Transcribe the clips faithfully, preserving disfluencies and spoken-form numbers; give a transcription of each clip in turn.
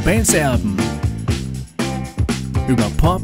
Cobains Erben. Über Pop,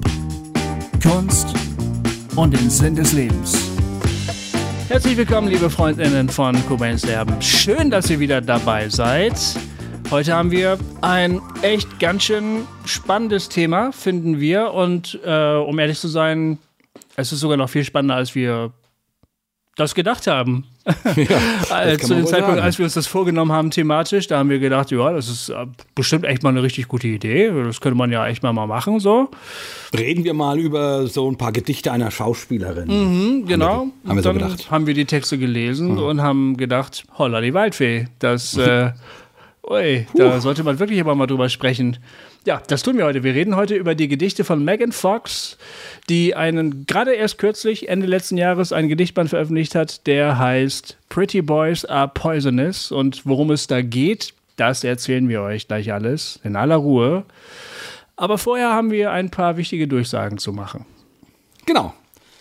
Kunst und den Sinn des Lebens. Herzlich willkommen, liebe Freundinnen von Cobains Erben. Schön, dass ihr wieder dabei seid. Heute haben wir ein echt ganz schön spannendes Thema, finden wir. Und äh, um ehrlich zu sein, es ist sogar noch viel spannender, als wir das gedacht haben. Ja, das zu dem Zeitpunkt, sagen. Als wir uns das vorgenommen haben thematisch, da haben wir gedacht, ja, das ist bestimmt echt mal eine richtig gute Idee. Das könnte man ja echt mal mal machen, so. Reden wir mal über so ein paar Gedichte einer Schauspielerin. Mhm, genau. Haben wir, haben wir so Dann gedacht. haben wir die Texte gelesen mhm. und haben gedacht, holla die Waldfee, das, äh, ui, da sollte man wirklich aber mal drüber sprechen. Ja, das tun wir heute. Wir reden heute über die Gedichte von Megan Fox, die einen gerade erst kürzlich, Ende letzten Jahres, einen Gedichtband veröffentlicht hat, der heißt Pretty Boys Are Poisonous. Und worum es da geht, das erzählen wir euch gleich alles in aller Ruhe. Aber vorher haben wir ein paar wichtige Durchsagen zu machen. Genau.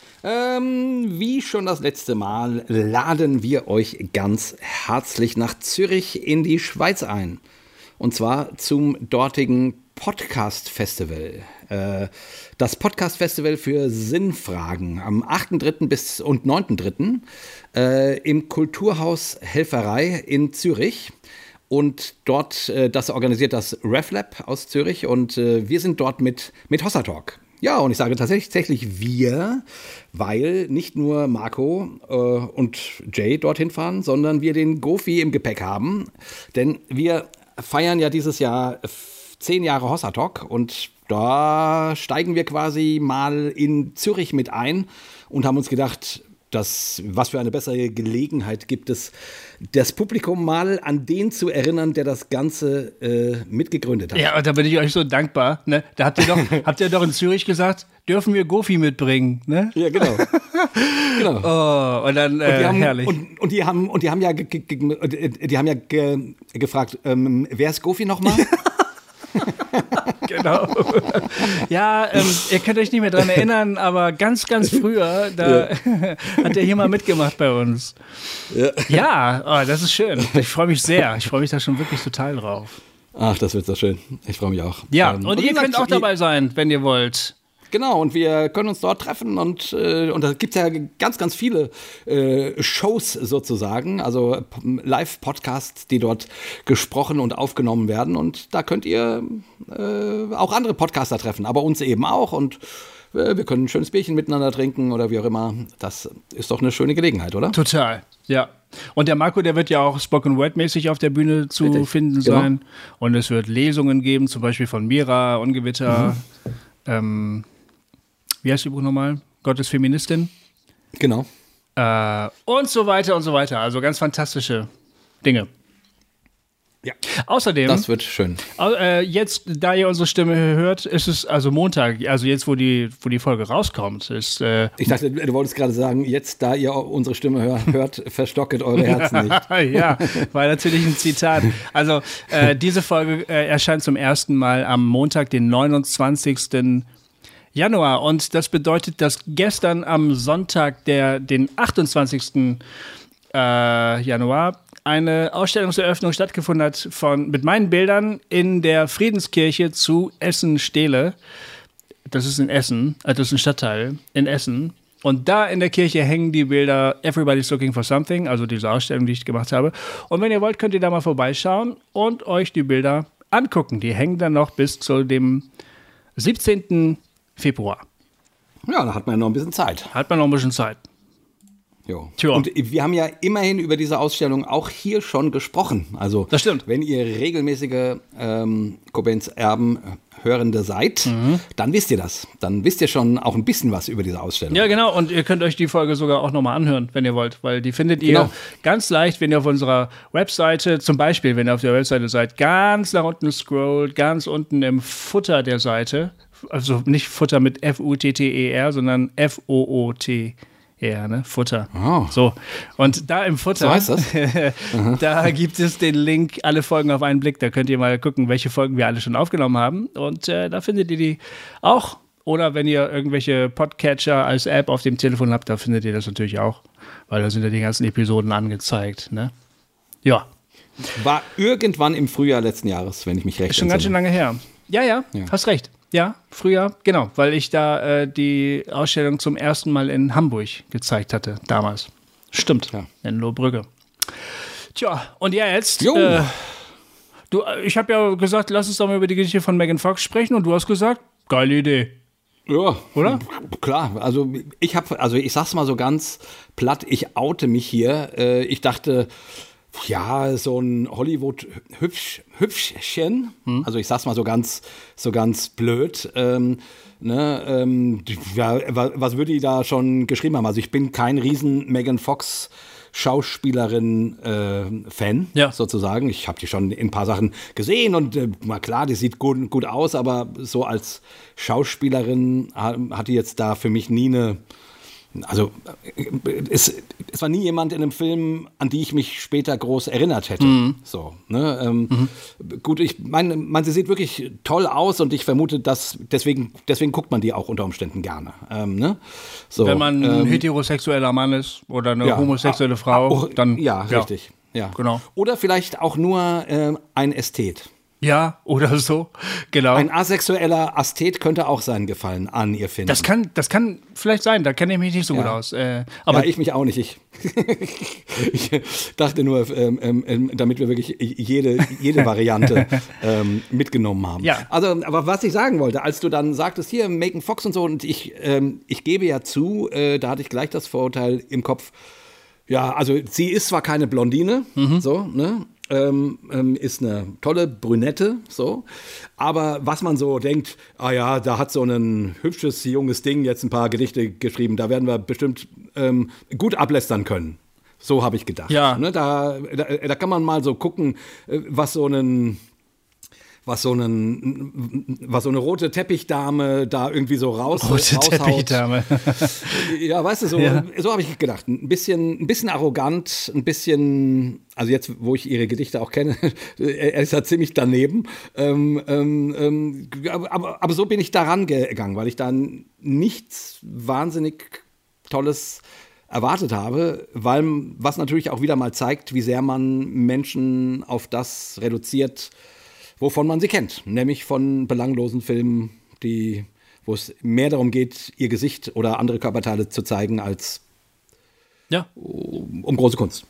Ähm, wie schon das letzte Mal laden wir euch ganz herzlich nach Zürich in die Schweiz ein. Und zwar zum dortigen Podcast-Festival. Äh, das Podcast-Festival für Sinnfragen am achten dritten bis und neunten dritten äh, im Kulturhaus Helferei in Zürich. Und dort, äh, das organisiert das RefLab aus Zürich. Und äh, wir sind dort mit, mit Hossa Talk. Ja, und ich sage tatsächlich wir, weil nicht nur Marco äh, und Jay dorthin fahren, sondern wir den Gofi im Gepäck haben. Denn wir feiern ja dieses Jahr zehn Jahre Hossa Talk und da steigen wir quasi mal in Zürich mit ein und haben uns gedacht, dass, was für eine bessere Gelegenheit gibt es, das Publikum mal an den zu erinnern, der das Ganze äh, mitgegründet hat. Ja, und da bin ich euch so dankbar. Ne? Da habt ihr, doch, habt ihr doch in Zürich gesagt, dürfen wir Gofi mitbringen. Ne? Ja, genau. genau. Oh, und dann, äh, und die haben, herrlich. Und, und, die haben, und die haben ja, ge, ge, ge, die haben ja ge, gefragt, ähm, wer ist Gofi nochmal? Genau. Ja, ähm, ihr könnt euch nicht mehr dran erinnern, aber ganz, ganz früher, da ja. hat er hier mal mitgemacht bei uns. Ja, ja, oh, das ist schön. Ich freue mich sehr. Ich freue mich da schon wirklich total drauf. Ach, das wird so schön. Ich freue mich auch. Ja, ähm, und, und ihr könnt auch dabei sein, wenn ihr wollt. Genau, und wir können uns dort treffen und, äh, und da gibt es ja ganz, ganz viele äh, Shows sozusagen, also Live-Podcasts, die dort gesprochen und aufgenommen werden und da könnt ihr äh, auch andere Podcaster treffen, aber uns eben auch und äh, wir können ein schönes Bierchen miteinander trinken oder wie auch immer. Das ist doch eine schöne Gelegenheit, oder? Total, ja. Und der Marco, der wird ja auch Spoken-Word-mäßig auf der Bühne zu Richtig. finden sein genau. Und es wird Lesungen geben, zum Beispiel von Mira, Ungewitter, mhm. ähm, wie heißt die Buch nochmal? Gottes Feministin. Genau. Äh, und so weiter und so weiter. Also ganz fantastische Dinge. Ja. Außerdem. Das wird schön. Äh, jetzt, da ihr unsere Stimme hört, ist es also Montag, also jetzt, wo die, wo die Folge rauskommt, ist. Äh, ich dachte, du wolltest gerade sagen, jetzt, da ihr unsere Stimme hör, hört, verstocket eure Herzen nicht. Ja, war natürlich ein Zitat. Also, äh, diese Folge äh, erscheint zum ersten Mal am Montag, den neunundzwanzigsten Januar und das bedeutet, dass gestern am Sonntag, der, den achtundzwanzigsten Äh, Januar, eine Ausstellungseröffnung stattgefunden hat von, mit meinen Bildern in der Friedenskirche zu Essen-Stehle. Das ist in Essen, also das ist ein Stadtteil in Essen. Und da in der Kirche hängen die Bilder Everybody's Looking for Something, also diese Ausstellung, die ich gemacht habe. Und wenn ihr wollt, könnt ihr da mal vorbeischauen und euch die Bilder angucken. Die hängen dann noch bis zu dem siebzehnten Februar. Ja, da hat man ja noch ein bisschen Zeit. Hat man noch ein bisschen Zeit. Jo. Und wir haben ja immerhin über diese Ausstellung auch hier schon gesprochen. Also, das stimmt. Wenn ihr regelmäßige ähm, Cobains Erben Hörende seid, mhm. dann wisst ihr das. Dann wisst ihr schon auch ein bisschen was über diese Ausstellung. Ja, genau. Und ihr könnt euch die Folge sogar auch nochmal anhören, wenn ihr wollt. Weil die findet ihr genau. ganz leicht, wenn ihr auf unserer Webseite, zum Beispiel, wenn ihr auf der Webseite seid, ganz nach unten scrollt, ganz unten im Futter der Seite. Also nicht Futter mit F U T T E R, sondern F O O T Ja, ne? Futter. Oh. So. Und da im Futter, so heißt das? da gibt es den Link, alle Folgen auf einen Blick. Da könnt ihr mal gucken, welche Folgen wir alle schon aufgenommen haben. Und äh, da findet ihr die auch. Oder wenn ihr irgendwelche Podcatcher als App auf dem Telefon habt, da findet ihr das natürlich auch. Weil da sind ja die ganzen Episoden angezeigt. Ne? Ja. War irgendwann im Frühjahr letzten Jahres, wenn ich mich recht Ist schon ganz schön lange her. Ja, ja, ja, hast recht. Ja, Frühjahr, genau, weil ich da äh, die Ausstellung zum ersten Mal in Hamburg gezeigt hatte, damals. Stimmt, ja. In Lohbrügge. Tja, und ja, jetzt. Äh, du, ich habe ja gesagt, lass uns doch mal über die Geschichte von Megan Fox sprechen und du hast gesagt, geile Idee. Ja, oder? Klar, also ich habe, also ich sag's mal so ganz platt, ich oute mich hier. Äh, ich dachte, ja, so ein Hollywood-Hübschchen, hm. also ich sag's mal so ganz, so ganz blöd, ähm, ne, ähm, ja, was würde die da schon geschrieben haben? Also ich bin kein riesen Megan Fox Schauspielerin-Fan, äh, ja. sozusagen. Ich habe die schon in ein paar Sachen gesehen und äh, mal klar, die sieht gut, gut aus, aber so als Schauspielerin hat die jetzt da für mich nie eine, also es, es war nie jemand in einem Film, an die ich mich später groß erinnert hätte. Mhm. So, ne? ähm, mhm. Gut, ich meine, man, sie sieht wirklich toll aus und ich vermute, dass deswegen, deswegen guckt man die auch unter Umständen gerne. Ähm, ne? So, wenn man ein ähm, heterosexueller Mann ist oder eine ja, homosexuelle Frau, auch, dann ja, ja, richtig. Ja. Genau. Oder vielleicht auch nur äh, ein Ästhet. Ja, oder so, genau. Ein asexueller Ästhet könnte auch seinen Gefallen an ihr finden. Das kann, das kann vielleicht sein, da kenne ich mich nicht so ja. gut aus. Äh, aber ja, ich mich auch nicht. Ich, ich dachte nur, ähm, ähm, damit wir wirklich jede, jede Variante ähm, mitgenommen haben. Ja. Also, aber was ich sagen wollte, als du dann sagtest, hier, Megan Fox und so, und ich, ähm, ich gebe ja zu, äh, da hatte ich gleich das Vorurteil im Kopf, ja, also sie ist zwar keine Blondine, mhm. so, ne? Ähm, ähm, ist eine tolle Brünette, so. Aber was man so denkt, ah ja, da hat so ein hübsches, junges Ding jetzt ein paar Gedichte geschrieben, da werden wir bestimmt ähm, gut ablästern können. So habe ich gedacht. Ja. Ne, da, da, da kann man mal so gucken, was so ein was so, einen, was so eine rote Teppichdame da irgendwie so raus, rote raushaut. Teppichdame. Ja, weißt du, so, ja. so habe ich gedacht. Ein bisschen, ein bisschen arrogant, ein bisschen, also jetzt, wo ich ihre Gedichte auch kenne, er ist ja ziemlich daneben. Ähm, ähm, aber, aber so bin ich daran gegangen, weil ich dann nichts wahnsinnig Tolles erwartet habe, weil was natürlich auch wieder mal zeigt, wie sehr man Menschen auf das reduziert, wovon man sie kennt, nämlich von belanglosen Filmen, die, wo es mehr darum geht, ihr Gesicht oder andere Körperteile zu zeigen, als ja. um, um große Kunst.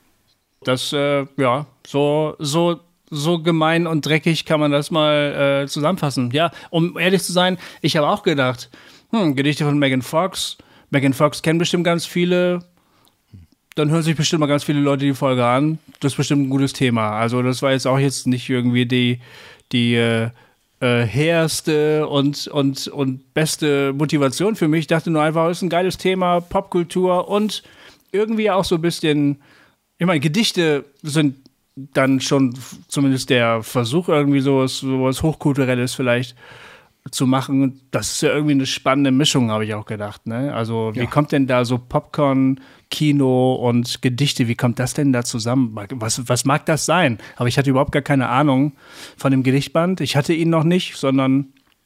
Das, äh, ja, so, so, so gemein und dreckig kann man das mal äh, zusammenfassen. Ja, um ehrlich zu sein, ich habe auch gedacht, hm, Gedichte von Megan Fox, Megan Fox kennen bestimmt ganz viele, dann hören sich bestimmt mal ganz viele Leute die Folge an. Das ist bestimmt ein gutes Thema. Also das war jetzt auch jetzt nicht irgendwie die, die äh, äh, hehrste und, und, und beste Motivation für mich. Ich dachte nur einfach, es ist ein geiles Thema, Popkultur und irgendwie auch so ein bisschen, ich meine, Gedichte sind dann schon zumindest der Versuch, irgendwie sowas, sowas Hochkulturelles vielleicht zu machen. Das ist ja irgendwie eine spannende Mischung, habe ich auch gedacht. Ne? Also wie ja. kommt denn da so Popcorn, Kino und Gedichte, wie kommt das denn da zusammen? Was, was mag das sein? Aber ich hatte überhaupt gar keine Ahnung von dem Gedichtband. Ich hatte ihn noch nicht, sondern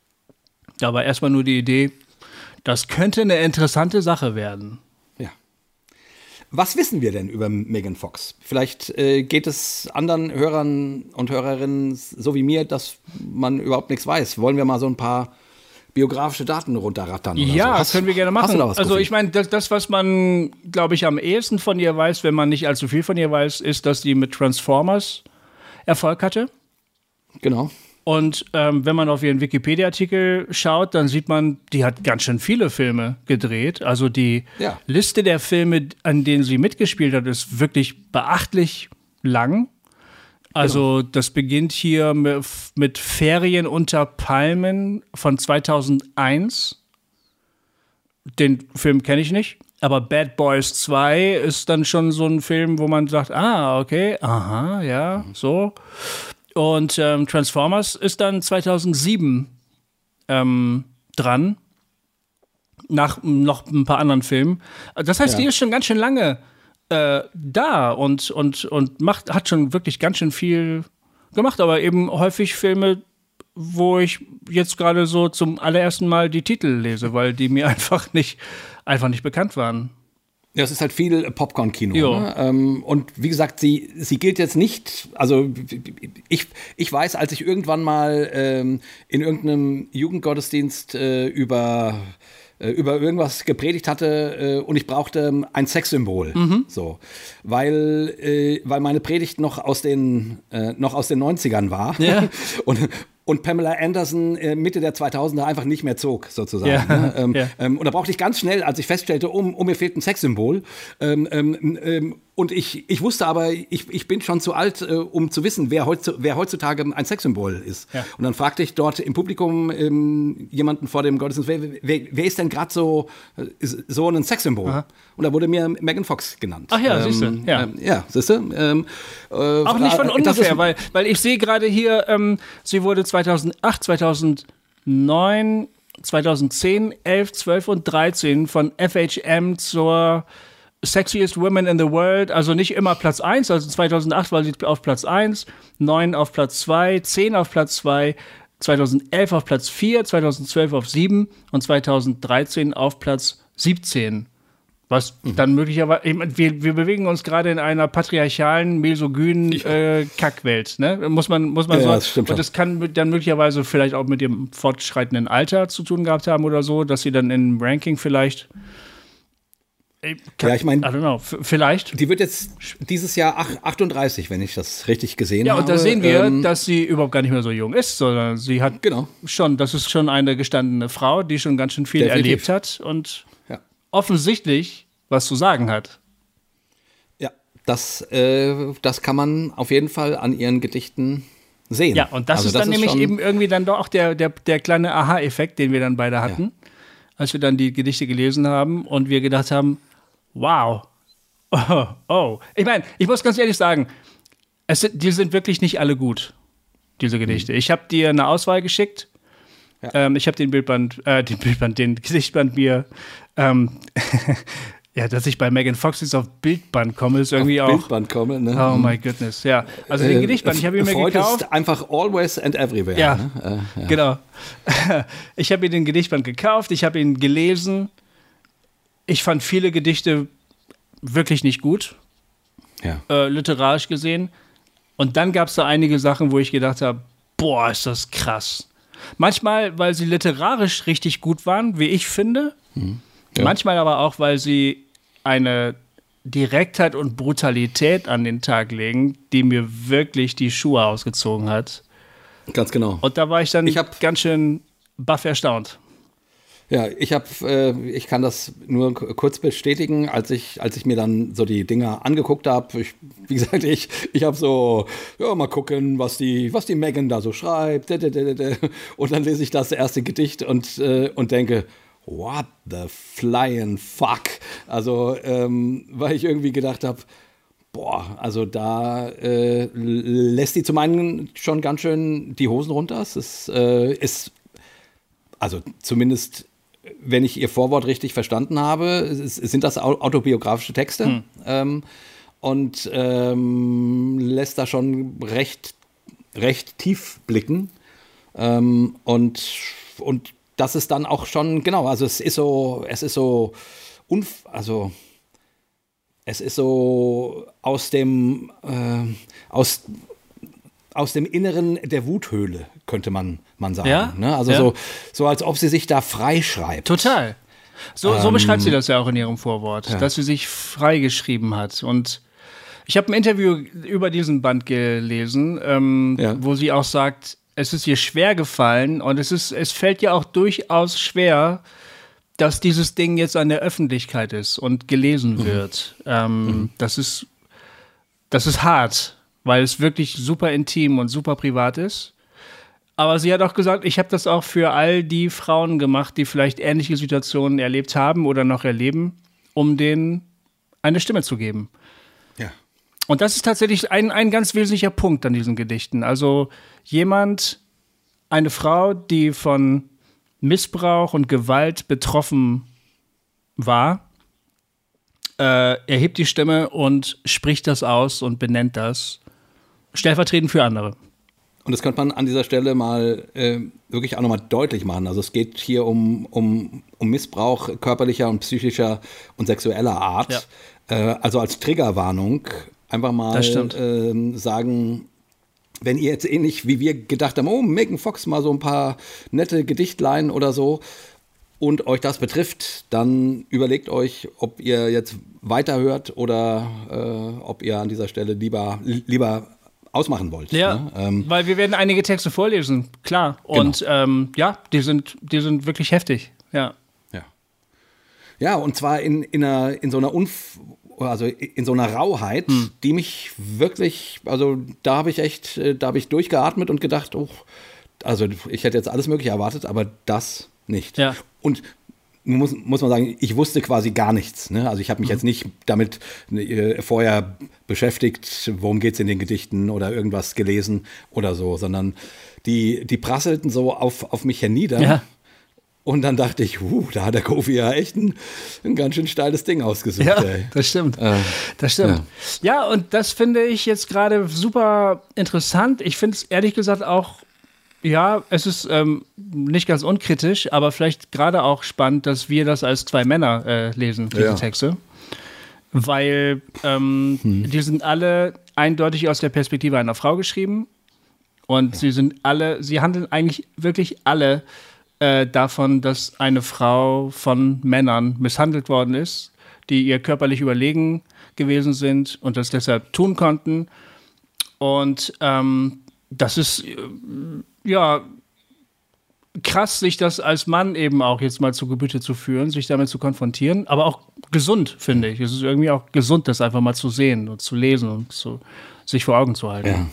da war erstmal nur die Idee, das könnte eine interessante Sache werden. Ja. Was wissen wir denn über Megan Fox? Vielleicht äh, geht es anderen Hörern und Hörerinnen so wie mir, dass man überhaupt nichts weiß. Wollen wir mal so ein paar biografische Daten runterrattern? Oder ja, so? das können wir gerne machen. Also ich meine, das, das, was man, glaube ich, am ehesten von ihr weiß, wenn man nicht allzu viel von ihr weiß, ist, dass die mit Transformers Erfolg hatte. Genau. Und ähm, wenn man auf ihren Wikipedia-Artikel schaut, dann sieht man, die hat ganz schön viele Filme gedreht. Also die ja. Liste der Filme, an denen sie mitgespielt hat, ist wirklich beachtlich lang. Also genau. Das beginnt hier mit, mit Ferien unter Palmen von zweitausendeins. Den Film kenne ich nicht. Aber Bad Boys zwei ist dann schon so ein Film, wo man sagt, ah, okay, aha, ja, so. Und ähm, Transformers ist dann zweitausendsieben ähm, dran, nach noch ein paar anderen Filmen. Das heißt, ja. die ist schon ganz schön lange äh, da und, und, und macht, hat schon wirklich ganz schön viel gemacht, aber eben häufig Filme, wo ich jetzt gerade so zum allerersten Mal die Titel lese, weil die mir einfach nicht, einfach nicht bekannt waren. Ja, es ist halt viel Popcorn-Kino. Ne? Ähm, und wie gesagt, sie, sie gilt jetzt nicht, also ich, ich weiß, als ich irgendwann mal ähm, in irgendeinem Jugendgottesdienst äh, über, äh, über irgendwas gepredigt hatte äh, und ich brauchte ein Sexsymbol. Mhm. So. Weil, äh, weil meine Predigt noch aus den, äh, noch aus den neunzigern war. Ja. und Und Pamela Anderson äh, Mitte der zweitausender einfach nicht mehr zog, sozusagen. Ja, ne? ähm, ja. ähm, und da brauchte ich ganz schnell, als ich feststellte, oh, oh mir fehlt ein Sexsymbol. Ähm, ähm, ähm, und ich, ich wusste aber, ich, ich bin schon zu alt, äh, um zu wissen, wer, heutzu, wer heutzutage ein Sexsymbol ist. Ja. Und dann fragte ich dort im Publikum ähm, jemanden vor dem Gottesdienst, wer, wer, wer ist denn gerade so, so ein Sexsymbol? Aha. Und da wurde mir Megan Fox genannt. Ach ja, ähm, siehst du. Ja, ähm, ja siehst du. Ähm, äh, Auch nicht von ungefähr, weil, weil ich sehe gerade hier, ähm, sie wurde zweitausendacht, zweitausendneun, zweitausendzehn, elf, zwölf und dreizehn von F H M zur Sexiest Women in the World, also nicht immer Platz eins, also zweitausendacht war sie auf Platz eins, neun auf Platz zwei, zehn auf Platz zwei, zweitausendelf auf Platz vier, zweitausendzwölf auf sieben und zweitausenddreizehn auf Platz siebzehn. Was mhm. dann möglicherweise, ich meine, wir, wir bewegen uns gerade in einer patriarchalen, misogynen äh, Kackwelt, ne? Muss man, muss man ja, so. Ja, das stimmt und das kann dann möglicherweise vielleicht auch mit dem fortschreitenden Alter zu tun gehabt haben oder so, dass sie dann im Ranking vielleicht. Kann, ja, ich meine, I don't know, vielleicht. Die wird jetzt dieses Jahr achtunddreißig, wenn ich das richtig gesehen ja, habe. Ja, und da sehen wir, ähm, dass sie überhaupt gar nicht mehr so jung ist, sondern sie hat genau. schon, das ist schon eine gestandene Frau, die schon ganz schön viel Definitiv. erlebt hat und ja. offensichtlich was zu sagen hat. Ja, das, äh, das kann man auf jeden Fall an ihren Gedichten sehen. Ja, und das also ist das dann ist nämlich eben irgendwie dann doch auch der, der, der kleine Aha-Effekt, den wir dann beide hatten, ja. als wir dann die Gedichte gelesen haben und wir gedacht haben, wow. Oh, oh. Ich meine, ich muss ganz ehrlich sagen, es sind, die sind wirklich nicht alle gut, diese Gedichte. Mhm. Ich habe dir eine Auswahl geschickt. Ja. Ähm, ich habe den Bildband, äh, den Bildband, den Gedichtband mir, ähm, ja, dass ich bei Megan Fox jetzt auf Bildband komme, ist irgendwie auf auch. Bildband komme, ne? Oh my goodness, ja. Also den äh, Gedichtband, ich habe ihn mir Freud gekauft. Ist einfach always and everywhere. Ja, ne? äh, ja. genau. Ich habe mir den Gedichtband gekauft, ich habe ihn gelesen. Ich fand viele Gedichte wirklich nicht gut, ja. äh, literarisch gesehen. Und dann gab es da einige Sachen, wo ich gedacht habe, boah, ist das krass. Manchmal, weil sie literarisch richtig gut waren, wie ich finde. Hm. Ja. Manchmal aber auch, weil sie eine Direktheit und Brutalität an den Tag legen, die mir wirklich die Schuhe ausgezogen hat. Ganz genau. Und da war ich dann ich hab, ganz schön baff erstaunt. Ja, ich habe, äh, ich kann das nur k- kurz bestätigen, als ich, als ich mir dann so die Dinger angeguckt habe. Ich, wie gesagt, ich, ich habe so, ja, mal gucken, was die, was die Megan da so schreibt. Und dann lese ich das erste Gedicht und, äh, und denke, what the flying fuck? Also, ähm, weil ich irgendwie gedacht habe, boah, also da äh, lässt die zum einen schon ganz schön die Hosen runter. Es ist, äh, ist also zumindest, wenn ich ihr Vorwort richtig verstanden habe, es, sind das autobiografische Texte hm. ähm, und ähm, lässt da schon recht, recht tief blicken. Ähm, und, und das ist dann auch schon, genau, also es ist so, es ist so, unf- also es ist so aus dem, äh, aus, aus dem Inneren der Wuthöhle, könnte man, man sagen. Ja? Ne? Also ja. so, so, als ob sie sich da freischreibt. Total. So, so ähm, beschreibt sie das ja auch in ihrem Vorwort, ja. dass sie sich freigeschrieben hat. Und ich habe ein Interview über diesen Band gelesen, ähm, ja. wo sie auch sagt, es ist ihr schwer gefallen und es ist, es fällt ja auch durchaus schwer, dass dieses Ding jetzt an der Öffentlichkeit ist und gelesen mhm. wird. Ähm, mhm. Das ist, das ist hart, weil es wirklich super intim und super privat ist. Aber sie hat auch gesagt, ich habe das auch für all die Frauen gemacht, die vielleicht ähnliche Situationen erlebt haben oder noch erleben, um denen eine Stimme zu geben. Ja. Und das ist tatsächlich ein, ein ganz wesentlicher Punkt an diesen Gedichten. Also jemand, eine Frau, die von Missbrauch und Gewalt betroffen war, äh, erhebt die Stimme und spricht das aus und benennt das, stellvertretend für andere. Und das könnte man an dieser Stelle mal äh, wirklich auch nochmal deutlich machen. Also es geht hier um, um, um Missbrauch körperlicher und psychischer und sexueller Art. Ja. Äh, also als Triggerwarnung einfach mal äh, sagen, wenn ihr jetzt ähnlich wie wir gedacht haben, oh, Megan Fox mal so ein paar nette Gedichtlein oder so und euch das betrifft, dann überlegt euch, ob ihr jetzt weiterhört oder äh, ob ihr an dieser Stelle lieber, lieber ausmachen wollt. Ja, ne? ähm, weil wir werden einige Texte vorlesen, klar. Und genau. ähm, ja, die sind, die sind wirklich heftig. Ja, ja. Ja, und zwar in, in, einer, in so einer Unf- also in so einer Rauheit, hm. die mich wirklich, also da habe ich echt, da habe ich durchgeatmet und gedacht, oh, also ich hätte jetzt alles Mögliche erwartet, aber das nicht. Ja. Und muss, muss man sagen, ich wusste quasi gar nichts. Ne? Also ich habe mich mhm. jetzt nicht damit äh, vorher beschäftigt, worum geht es in den Gedichten oder irgendwas gelesen oder so, sondern die, die prasselten so auf, auf mich hernieder. Ja. Und dann dachte ich, huh, da hat der Kofi ja echt ein, ein ganz schön steiles Ding ausgesucht. Ja, ey. das stimmt. Äh, das stimmt. Ja. ja, und das finde ich jetzt gerade super interessant. Ich finde es ehrlich gesagt auch, ja, es ist ähm, nicht ganz unkritisch, aber vielleicht gerade auch spannend, dass wir das als zwei Männer äh, lesen, diese ja. Texte. Weil ähm, hm. die sind alle eindeutig aus der Perspektive einer Frau geschrieben. Und ja. sie sind alle, sie handeln eigentlich wirklich alle äh, davon, dass eine Frau von Männern misshandelt worden ist, die ihr körperlich überlegen gewesen sind und das deshalb tun konnten. Und ähm, das ist ja krass, sich das als Mann eben auch jetzt mal zu Gemüte zu führen, sich damit zu konfrontieren, aber auch gesund, finde ich. Es ist irgendwie auch gesund, das einfach mal zu sehen und zu lesen und zu, sich vor Augen zu halten.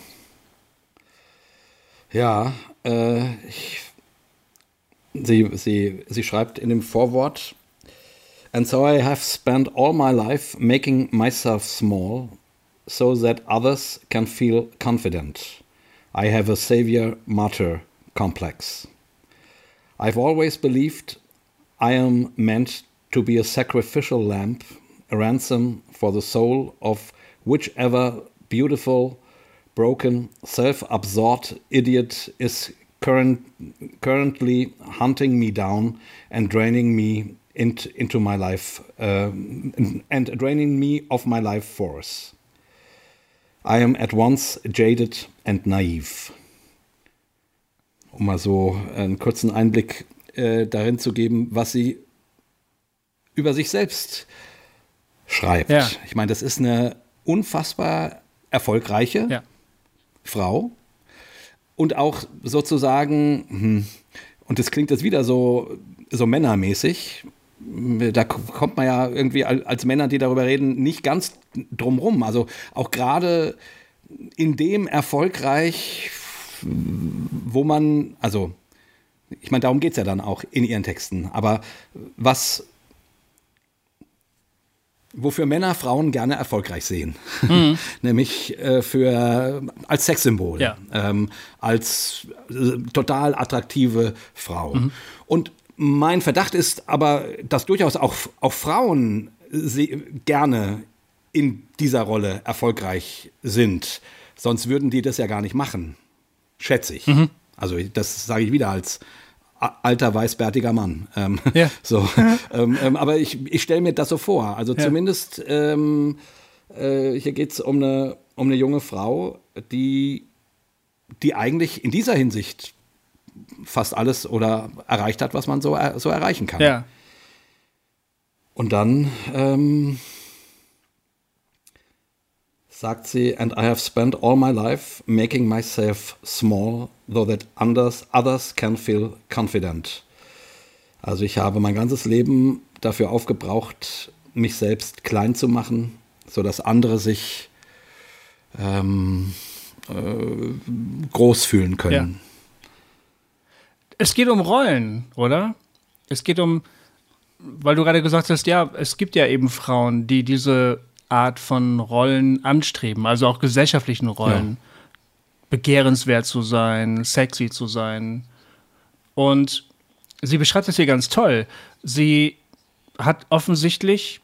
Ja, ja äh, ich, sie, sie, sie schreibt in dem Vorwort: And so I have spent all my life making myself small so that others can feel confident. I have a savior-martyr complex. I've always believed I am meant to be a sacrificial lamb, a ransom for the soul of whichever beautiful, broken, self-absorbed idiot is current, currently hunting me down and draining me into, into my life, uh, and draining me of my life force. I am at once jaded and naive. Um mal so einen kurzen Einblick äh, darin zu geben, was sie über sich selbst schreibt. Ja. Ich meine, das ist eine unfassbar erfolgreiche ja. Frau und auch sozusagen, hm, und das klingt jetzt wieder so, so männermäßig, da kommt man ja irgendwie als Männer, die darüber reden, nicht ganz drum rum. Also auch gerade in dem erfolgreich, wo man, also ich meine, darum geht es ja dann auch in ihren Texten, aber was, wofür Männer Frauen gerne erfolgreich sehen, mhm. nämlich äh, für, als Sexsymbol, ja. ähm, als äh, total attraktive Frau. Mhm. Und mein Verdacht ist aber, dass durchaus auch, auch Frauen sie gerne in dieser Rolle erfolgreich sind. Sonst würden die das ja gar nicht machen, schätze ich. Mhm. Also das sage ich wieder als alter, weißbärtiger Mann. Ähm, ja. so. ähm, ähm, aber ich, ich stelle mir das so vor. Also ja. zumindest, ähm, äh, hier geht es um eine, um eine junge Frau, die, die eigentlich in dieser Hinsicht fast alles oder erreicht hat, was man so, so erreichen kann. Ja. Und dann ähm, sagt sie, and I have spent all my life making myself small, so that others, others can feel confident. Also ich habe mein ganzes Leben dafür aufgebraucht, mich selbst klein zu machen, sodass andere sich ähm, äh, groß fühlen können. Ja. Es geht um Rollen, oder? Es geht um, weil du gerade gesagt hast, ja, es gibt ja eben Frauen, die diese Art von Rollen anstreben, also auch gesellschaftlichen Rollen. Ja. Begehrenswert zu sein, sexy zu sein. Und sie beschreibt es hier ganz toll. Sie hat offensichtlich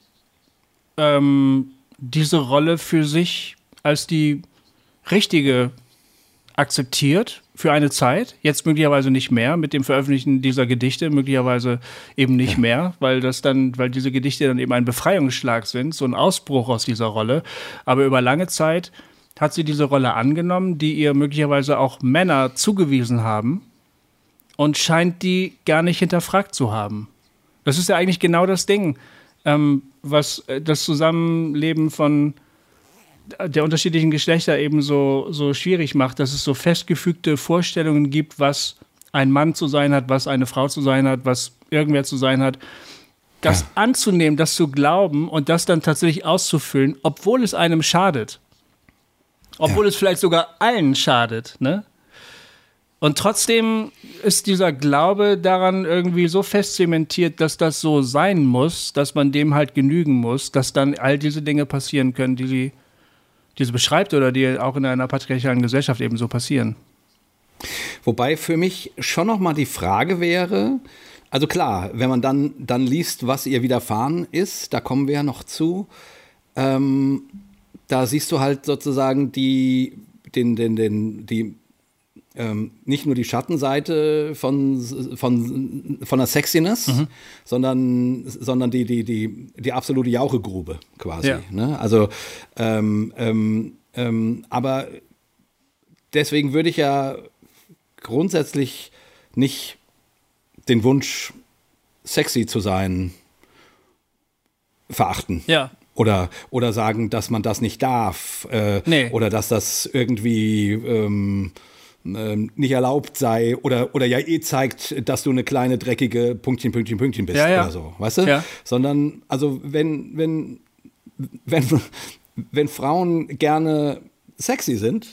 ähm, diese Rolle für sich als die richtige akzeptiert für eine Zeit, jetzt möglicherweise nicht mehr, mit dem Veröffentlichen dieser Gedichte möglicherweise eben nicht ja. mehr, weil das dann, weil diese Gedichte dann eben ein Befreiungsschlag sind, so ein Ausbruch aus dieser Rolle. Aber über lange Zeit hat sie diese Rolle angenommen, die ihr möglicherweise auch Männer zugewiesen haben und scheint die gar nicht hinterfragt zu haben. Das ist ja eigentlich genau das Ding, ähm, was das Zusammenleben von der unterschiedlichen Geschlechter eben so, so schwierig macht, dass es so festgefügte Vorstellungen gibt, was ein Mann zu sein hat, was eine Frau zu sein hat, was irgendwer zu sein hat. Das ja. anzunehmen, das zu glauben und das dann tatsächlich auszufüllen, obwohl es einem schadet. Obwohl ja. es vielleicht sogar allen schadet, ne? Und trotzdem ist dieser Glaube daran irgendwie so fest zementiert, dass das so sein muss, dass man dem halt genügen muss, dass dann all diese Dinge passieren können, die sie die sie beschreibt oder die auch in einer patriarchalen Gesellschaft eben so passieren. Wobei für mich schon noch mal die Frage wäre, also klar, wenn man dann, dann liest, was ihr widerfahren ist, da kommen wir ja noch zu, ähm, da siehst du halt sozusagen die, den, den, den, die, ähm, nicht nur die Schattenseite von, von, von der Sexiness, mhm. sondern, sondern die, die, die, die absolute Jauchegrube quasi. Ja. Ne? Also, ähm, ähm, ähm, aber deswegen würde ich ja grundsätzlich nicht den Wunsch, sexy zu sein, verachten. Ja. Oder, oder sagen, dass man das nicht darf. Äh, nee. Oder dass das irgendwie ähm, nicht erlaubt sei oder, oder ja eh zeigt, dass du eine kleine, dreckige Pünktchen, Pünktchen, Pünktchen bist ja, ja. oder so, weißt du? Ja. Sondern, also wenn, wenn, wenn, wenn Frauen gerne sexy sind,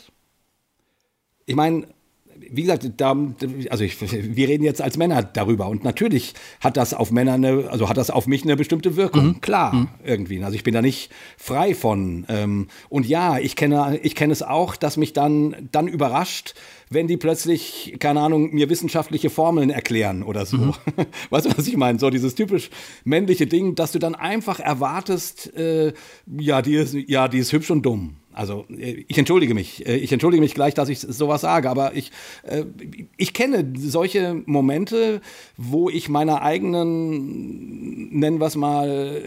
ich meine, wie gesagt, da, also ich, wir reden jetzt als Männer darüber und natürlich hat das auf Männer eine, also hat das auf mich eine bestimmte Wirkung, mhm. klar, mhm. irgendwie. Also ich bin da nicht frei von. Ähm, und ja, ich kenne, ich kenne es auch, dass mich dann, dann überrascht, wenn die plötzlich, keine Ahnung, mir wissenschaftliche Formeln erklären oder so. Mhm. Weißt du, was ich meine? So dieses typisch männliche Ding, dass du dann einfach erwartest, äh, ja, die ist, ja, die ist hübsch und dumm. Also ich entschuldige mich, ich entschuldige mich gleich, dass ich sowas sage, aber ich, ich kenne solche Momente, wo ich meiner eigenen, nennen wir es mal,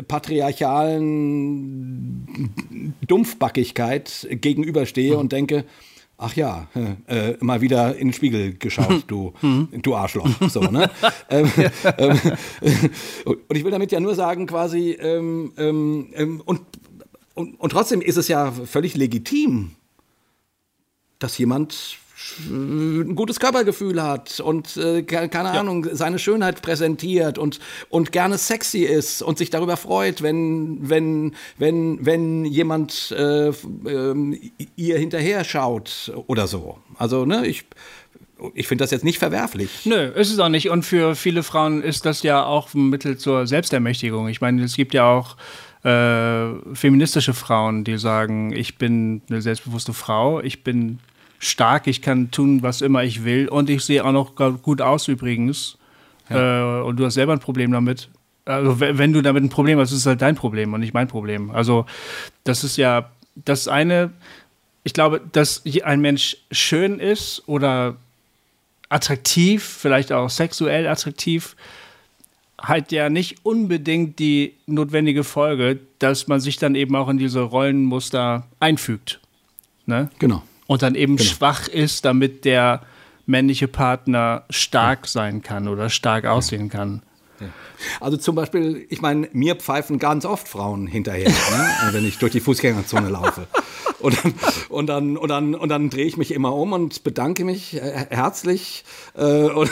patriarchalen Dumpfbackigkeit gegenüberstehe mhm. und denke, ach ja, äh, mal wieder in den Spiegel geschaut, du, du Arschloch. So, ne? ähm, ähm, und ich will damit ja nur sagen, quasi, ähm, ähm, und Und, und trotzdem ist es ja völlig legitim, dass jemand ein gutes Körpergefühl hat und, äh, keine Ahnung, ja. seine Schönheit präsentiert und, und gerne sexy ist und sich darüber freut, wenn, wenn, wenn, wenn jemand äh, äh, ihr hinterher schaut oder so. Also, ne, ich... Ich finde das jetzt nicht verwerflich. Nö, ist es auch nicht. Und für viele Frauen ist das ja auch ein Mittel zur Selbstermächtigung. Ich meine, es gibt ja auch äh, feministische Frauen, die sagen, ich bin eine selbstbewusste Frau, ich bin stark, ich kann tun, was immer ich will und ich sehe auch noch gut aus übrigens. Ja. Äh, und du hast selber ein Problem damit. Also wenn du damit ein Problem hast, ist es halt dein Problem und nicht mein Problem. Also das ist ja das eine, ich glaube, dass ein Mensch schön ist oder attraktiv, vielleicht auch sexuell attraktiv, hat ja nicht unbedingt die notwendige Folge, dass man sich dann eben auch in diese Rollenmuster einfügt. Ne? Genau. Und dann eben genau. schwach ist, damit der männliche Partner stark ja. sein kann oder stark aussehen kann. Ja. Also zum Beispiel, ich meine, mir pfeifen ganz oft Frauen hinterher, ne? wenn ich durch die Fußgängerzone laufe. Und dann, und dann, und dann, und dann drehe ich mich immer um und bedanke mich herzlich. Äh, und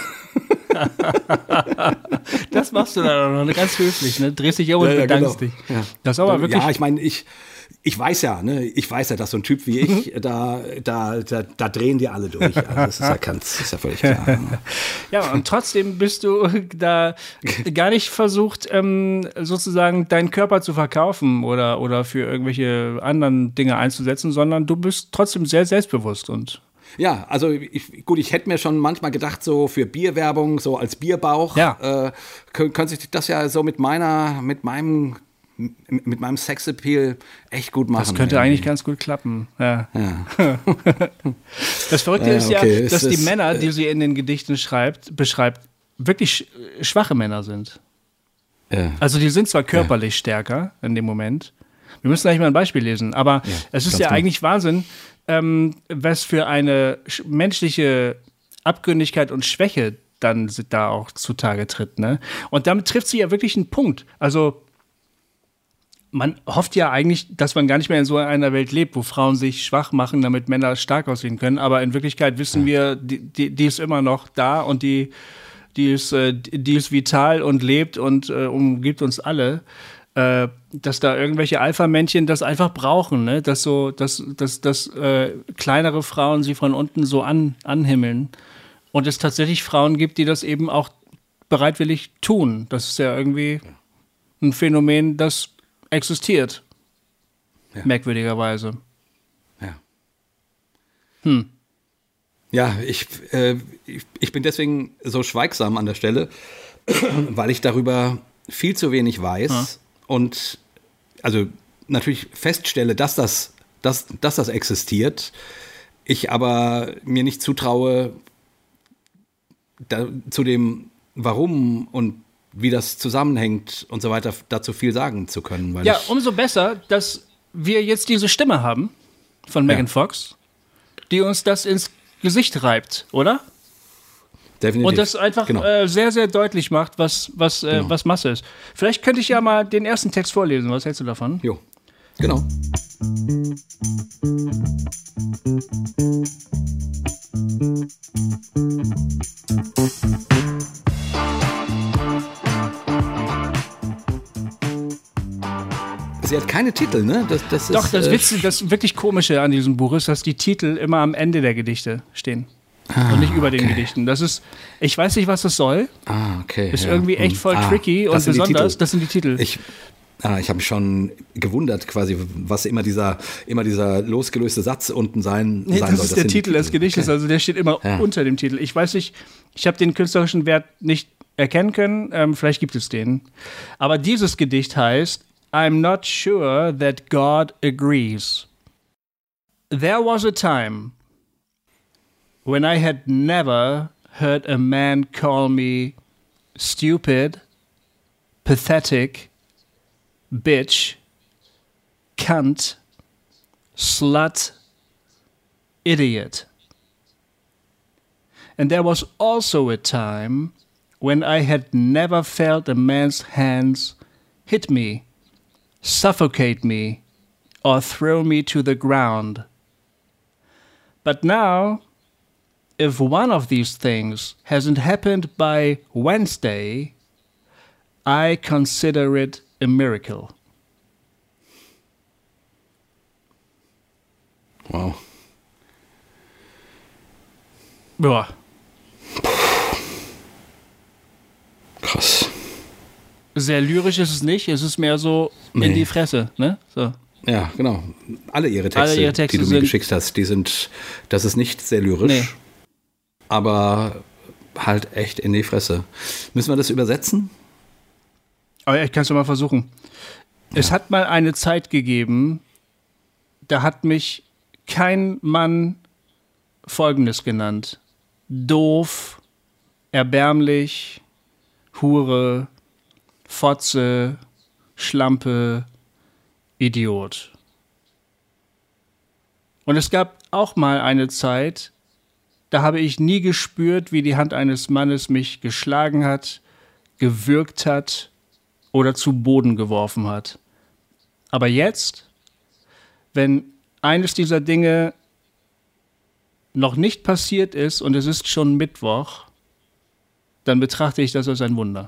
das machst du dann noch ganz höflich, ne? Drehst dich um und ja, ja, bedankst genau. dich. Ja. Das ist aber wirklich. Ja, ich meine, ich. Ich weiß ja, ne, ich weiß ja, dass so ein Typ wie ich, da, da, da, da drehen die alle durch. Also das ist ja ganz, ist ja völlig klar. Ja, und trotzdem bist du da gar nicht versucht, ähm, sozusagen deinen Körper zu verkaufen oder, oder für irgendwelche anderen Dinge einzusetzen, sondern du bist trotzdem sehr selbstbewusst und ja, also ich, gut, ich hätte mir schon manchmal gedacht, so für Bierwerbung, so als Bierbauch, ja. äh, könnte sich das ja so mit meiner, mit meinem mit meinem Sexappeal echt gut machen. Das könnte irgendwie. eigentlich ganz gut klappen. Ja. Ja. Das Verrückte Ja, ist ja, okay, dass es die ist, Männer, äh, die sie in den Gedichten schreibt, beschreibt, wirklich sch schwache Männer sind. Ja. Also die sind zwar körperlich ja. stärker in dem Moment. Wir müssen gleich mal ein Beispiel lesen, aber ja, es ist ja genau. eigentlich Wahnsinn, ähm, was für eine menschliche Abgründigkeit und Schwäche dann da auch zutage tritt. Ne? Und damit trifft sie ja wirklich einen Punkt. Also man hofft ja eigentlich, dass man gar nicht mehr in so einer Welt lebt, wo Frauen sich schwach machen, damit Männer stark aussehen können. Aber in Wirklichkeit wissen ja. wir, die, die, die ist immer noch da und die, die, ist, die ist vital und lebt und äh, umgibt uns alle. Äh, dass da irgendwelche Alpha-Männchen das einfach brauchen, ne? Dass so, dass, dass, dass äh, kleinere Frauen sie von unten so an, anhimmeln. Und es tatsächlich Frauen gibt, die das eben auch bereitwillig tun. Das ist ja irgendwie ein Phänomen, das existiert. Ja. Merkwürdigerweise. Ja. Hm. Ja, ich, äh, ich, ich bin deswegen so schweigsam an der Stelle, weil ich darüber viel zu wenig weiß ja. und also natürlich feststelle, dass das, dass, dass das existiert, ich aber mir nicht zutraue, da, zu dem Warum und wie das zusammenhängt und so weiter, dazu viel sagen zu können. Weil ja, ich, umso besser, dass wir jetzt diese Stimme haben von Megan ja. Fox, die uns das ins Gesicht reibt, oder? Definitiv. Und das einfach genau. äh, sehr, sehr deutlich macht, was, was, äh, genau. was Masse ist. Vielleicht könnte ich ja mal den ersten Text vorlesen. Was hältst du davon? Jo, genau. Sie hat keine Titel, ne? Das, das Doch, ist, das, äh, Witz, das wirklich Komische an diesem Buch ist, dass die Titel immer am Ende der Gedichte stehen. Ah, und nicht über okay. den Gedichten. Das ist, ich weiß nicht, was das soll. Ah, okay. Ist ja. irgendwie echt voll ah, tricky und besonders. Das sind die Titel. Ich, ah, ich habe mich schon gewundert, quasi, was immer dieser, immer dieser losgelöste Satz unten sein, nee, sein das soll. Ist das ist der Titel des Gedichtes, okay. Also der steht immer ja. unter dem Titel. Ich weiß nicht, ich habe den künstlerischen Wert nicht erkennen können. Ähm, vielleicht gibt es den. Aber dieses Gedicht heißt I'm not sure that God agrees. There was a time when I had never heard a man call me stupid, pathetic, bitch, cunt, slut, idiot. And there was also a time when I had never felt a man's hands hit me, suffocate me, or throw me to the ground. But now, if one of these things hasn't happened by Wednesday, I consider it a miracle. Wow. Ja. Krass. Sehr lyrisch ist es nicht, es ist mehr so nee. in die Fresse, ne? So. Ja, genau. Alle ihre Texte, Alle ihre Texte die du mir geschickt hast, die sind, das ist nicht sehr lyrisch, nee. aber halt echt in die Fresse. Müssen wir das übersetzen? Aber ich kann es doch mal versuchen. Ja. Es hat mal eine Zeit gegeben, da hat mich kein Mann Folgendes genannt. Doof, erbärmlich, Hure, Fotze, Schlampe, Idiot. Und es gab auch mal eine Zeit, da habe ich nie gespürt, wie die Hand eines Mannes mich geschlagen hat, gewürgt hat oder zu Boden geworfen hat. Aber jetzt, wenn eines dieser Dinge noch nicht passiert ist und es ist schon Mittwoch, dann betrachte ich das als ein Wunder.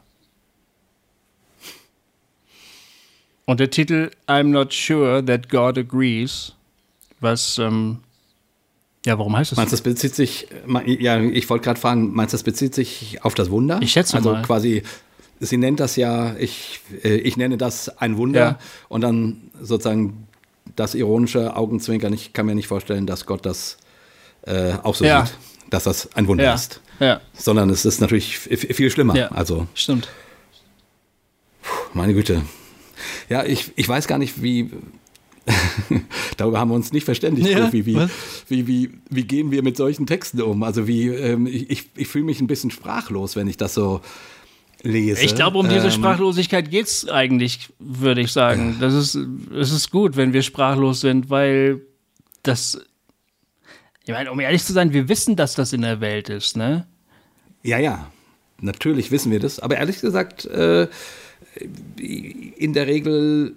Und der Titel I'm not sure that God agrees, was, ähm, ja, warum heißt das? Meinst du, das bezieht sich, ja, ich wollte gerade fragen, meinst du, das bezieht sich auf das Wunder? Ich schätze also mal. Also quasi, sie nennt das ja, ich, ich nenne das ein Wunder ja. und dann sozusagen das ironische Augenzwinkern. Ich kann mir nicht vorstellen, dass Gott das äh, auch so ja. sieht, dass das ein Wunder ja. ist. Ja. Sondern es ist natürlich viel schlimmer. Ja, also, stimmt. Meine Güte. Ja, ich, ich weiß gar nicht, wie. Darüber haben wir uns nicht verständigt. Ja, wie, wie, wie, wie, wie gehen wir mit solchen Texten um? Also wie ähm, ich, ich fühle mich ein bisschen sprachlos, wenn ich das so lese. Ich glaube, um diese ähm, Sprachlosigkeit geht es eigentlich, würde ich sagen. Das ist, es ist gut, wenn wir sprachlos sind, weil das, ich meine, um ehrlich zu sein, wir wissen, dass das in der Welt ist, ne? Ja, ja, natürlich wissen wir das. Aber ehrlich gesagt, äh, in der Regel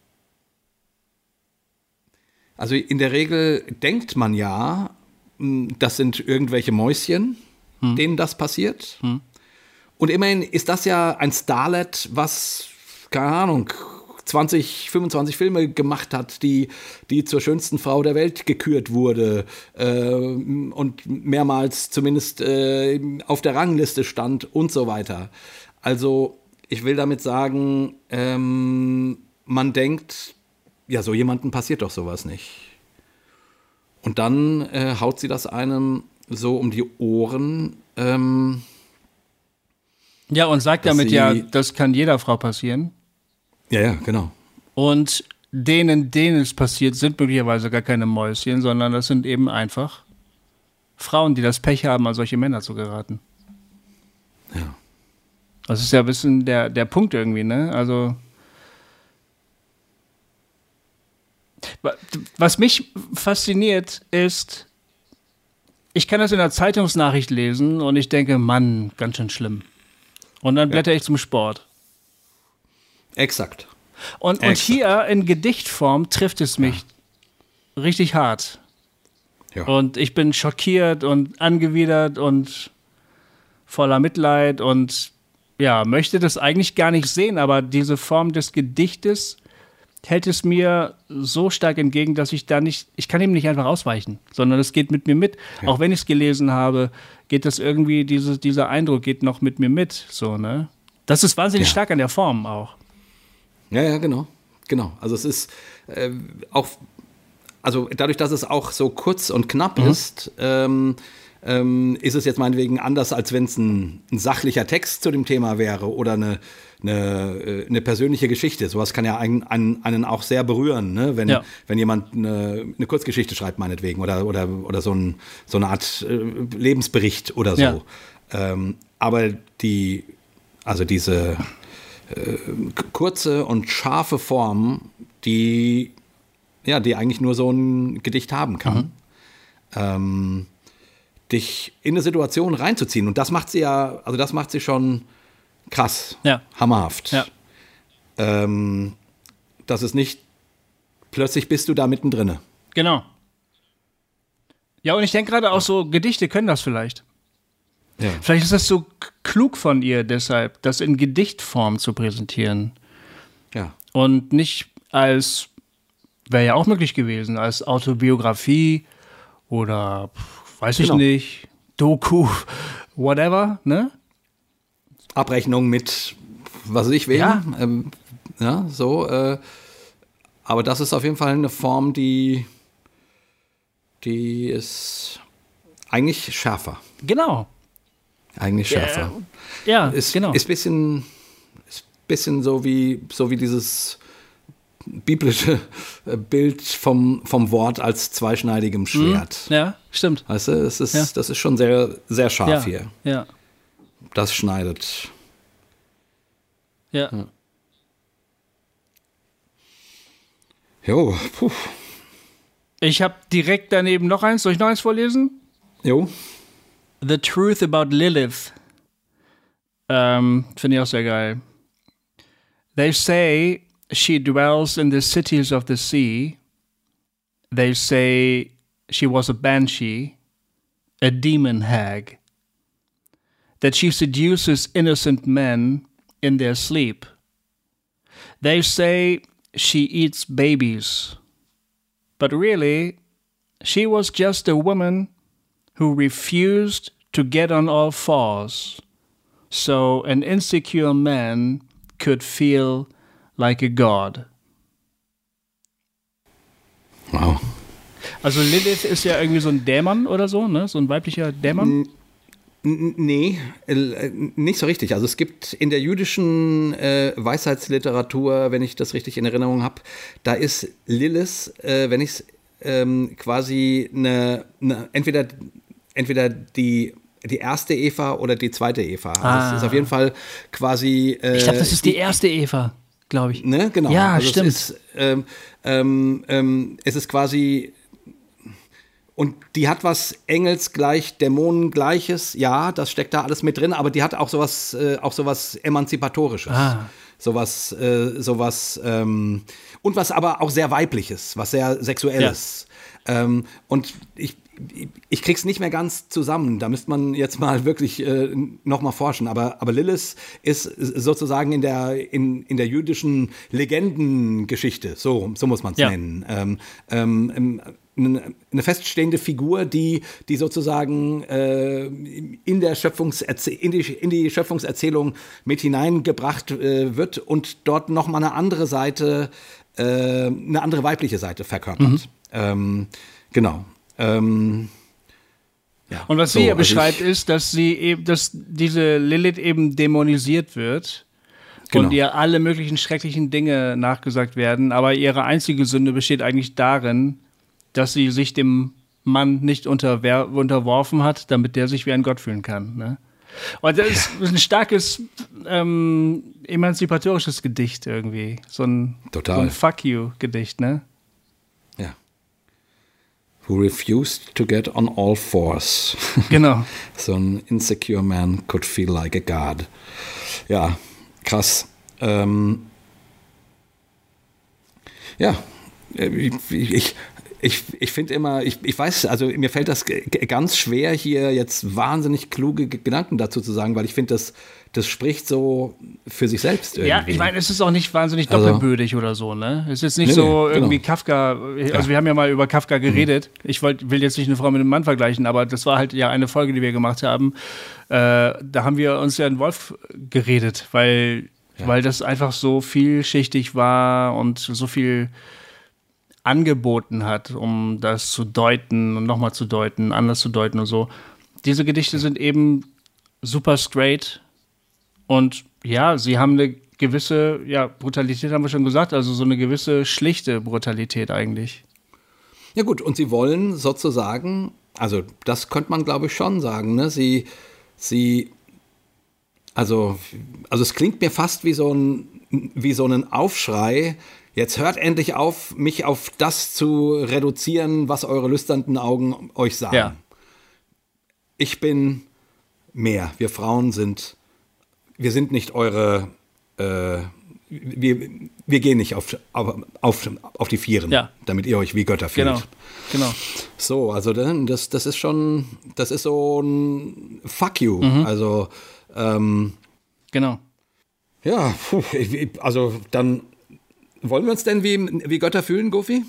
Also in der Regel denkt man ja, das sind irgendwelche Mäuschen, hm. denen das passiert. Hm. Und immerhin ist das ja ein Starlet, was, keine Ahnung, zwanzig, fünfundzwanzig Filme gemacht hat, die, die zur schönsten Frau der Welt gekürt wurde äh, und mehrmals zumindest äh, auf der Rangliste stand und so weiter. Also ich will damit sagen, ähm, man denkt, ja, so jemandem passiert doch sowas nicht. Und dann äh, haut sie das einem so um die Ohren. Ähm, ja, und sagt damit sie, ja, das kann jeder Frau passieren. Ja, ja, genau. Und denen, denen es passiert, sind möglicherweise gar keine Mäuschen, sondern das sind eben einfach Frauen, die das Pech haben, an solche Männer zu geraten. Ja. Das ist ja ein bisschen der, der Punkt irgendwie, ne? Also was mich fasziniert ist, ich kann das in der Zeitungsnachricht lesen und ich denke, Mann, ganz schön schlimm. Und dann blätter ja. ich zum Sport. Exakt. Und, und Exakt. hier in Gedichtform trifft es mich ja. richtig hart. Ja. Und ich bin schockiert und angewidert und voller Mitleid und ja, möchte das eigentlich gar nicht sehen, aber diese Form des Gedichtes hält es mir so stark entgegen, dass ich da nicht, ich kann ihm nicht einfach ausweichen, sondern es geht mit mir mit. Ja. Auch wenn ich es gelesen habe, geht das irgendwie, diese, dieser Eindruck geht noch mit mir mit, so, ne? Das ist wahnsinnig ja. stark an der Form auch. Ja, ja, genau, genau. Also es ist äh, auch, also dadurch, dass es auch so kurz und knapp mhm. ist, ähm, ähm, ist es jetzt meinetwegen anders, als wenn es ein, ein sachlicher Text zu dem Thema wäre oder eine Eine, eine persönliche Geschichte. Sowas kann ja einen, einen auch sehr berühren, ne? wenn, ja. wenn jemand eine, eine Kurzgeschichte schreibt, meinetwegen, oder, oder, oder so, ein, so eine Art Lebensbericht oder so. Ja. Ähm, aber die, also diese äh, kurze und scharfe Form, die, ja, die eigentlich nur so ein Gedicht haben kann, mhm. ähm, dich in eine Situation reinzuziehen. Und das macht sie ja, also das macht sie schon krass, ja. hammerhaft. Ja. Ähm, das ist nicht, plötzlich bist du da mittendrin. Genau. Ja, und ich denke gerade auch so, Gedichte können das vielleicht. Ja. Vielleicht ist das so k- klug von ihr deshalb, das in Gedichtform zu präsentieren. Ja. Und nicht als, wäre ja auch möglich gewesen, als Autobiografie oder, weiß ich genau. nicht, Doku, whatever, ne? Abrechnung mit, was weiß ich, wem. Ja, ähm, ja so. Äh, aber das ist auf jeden Fall eine Form, die, die ist eigentlich schärfer. Genau. Eigentlich schärfer. Ja, ist, genau. Ist ein bisschen, ist bisschen so, wie, so wie dieses biblische Bild vom, vom Wort als zweischneidigem Schwert. Mhm. Ja, stimmt. Weißt du, es ist, ja. das ist schon sehr, sehr scharf ja. hier. Ja. Das schneidet. Ja. ja. Jo, puh. Ich habe direkt daneben noch eins. Soll ich noch eins vorlesen? Jo. The Truth About Lilith. Ähm, finde ich auch sehr geil. They say she dwells in the cities of the sea. They say she was a banshee, a demon hag. That she seduces innocent men in their sleep. They say she eats babies. But really, she was just a woman who refused to get on all fours, so an insecure man could feel like a god. Wow. Also Lilith ist ja irgendwie so ein Dämon oder so, ne? So ein weiblicher Dämon. Nee, äh, nicht so richtig. Also es gibt in der jüdischen äh, Weisheitsliteratur, wenn ich das richtig in Erinnerung habe, da ist Lilith, äh, wenn ich es ähm, quasi eine, eine, entweder, entweder die, die erste Eva oder die zweite Eva. Also Ah. es ist auf jeden Fall quasi. Äh, Ich glaube, das ist die erste Eva, glaube ich. Ne, genau. Ja, also stimmt. Es ist, ähm, ähm, ähm, es ist quasi. Und die hat was Engelsgleich, Dämonengleiches, ja, das steckt da alles mit drin, aber die hat auch sowas, äh, auch sowas Emanzipatorisches. Ah. Sowas, Sowas, äh, sowas, ähm, und was aber auch sehr Weibliches, was sehr Sexuelles. Ja. Ähm, und ich, ich krieg's nicht mehr ganz zusammen, da müsste man jetzt mal wirklich äh, noch mal forschen, aber, aber Lilith ist sozusagen in der, in, in der jüdischen Legendengeschichte, so, so muss man es ja. nennen, ähm, ähm, eine feststehende Figur, die, die sozusagen äh, in, der Schöpfungserz- in, die, in die Schöpfungserzählung mit hineingebracht äh, wird und dort nochmal eine andere Seite, äh, eine andere weibliche Seite verkörpert. Mhm. Ähm, genau. Ähm, ja. Und was so, sie hier also beschreibt, ich, ist, dass sie eben, dass diese Lilith eben dämonisiert wird. Genau. Und ihr alle möglichen schrecklichen Dinge nachgesagt werden, aber ihre einzige Sünde besteht eigentlich darin, dass sie sich dem Mann nicht unterwer- unterworfen hat, damit der sich wie ein Gott fühlen kann. Ne? Und das ist ein starkes ähm, emanzipatorisches Gedicht irgendwie. So ein, Total. So ein Fuck you-Gedicht, ne? Ja. Who refused to get on all fours. Genau. So ein insecure man could feel like a god. Ja, krass. Ähm, ja, ich, ich Ich, ich finde immer, ich, ich weiß, also mir fällt das g- ganz schwer, hier jetzt wahnsinnig kluge G- Gedanken dazu zu sagen, weil ich finde, das, das spricht so für sich selbst irgendwie. Ja, ich meine, es ist auch nicht wahnsinnig Also- doppelbödig oder so, ne? Es ist nicht Nee, so nee, irgendwie genau. Kafka, also Ja. wir haben ja mal über Kafka geredet. Ich wollt, will jetzt nicht eine Frau mit einem Mann vergleichen, aber das war halt ja eine Folge, die wir gemacht haben. Äh, da haben wir uns ja in Wolf geredet, weil, Ja. weil das einfach so vielschichtig war und so viel angeboten hat, um das zu deuten und nochmal zu deuten, anders zu deuten und so. Diese Gedichte sind eben super straight und ja, sie haben eine gewisse, ja, Brutalität haben wir schon gesagt, also so eine gewisse schlichte Brutalität eigentlich. Ja gut, und sie wollen sozusagen, also das könnte man glaube ich schon sagen, ne? Sie, sie, also, also es klingt mir fast wie so ein, wie so ein Aufschrei. Jetzt hört endlich auf, mich auf das zu reduzieren, was eure lüsternden Augen euch sagen. Ja. Ich bin mehr. Wir Frauen sind, wir sind nicht eure, äh, wir, wir gehen nicht auf, auf, auf, auf die Vieren, Ja. damit ihr euch wie Götter fühlt. Genau, genau. So, also das, das ist schon, das ist so ein Fuck you. Mhm. Also, ähm, Genau. ja, puh, ich- also dann wollen wir uns denn wie, wie Götter fühlen, Goofy?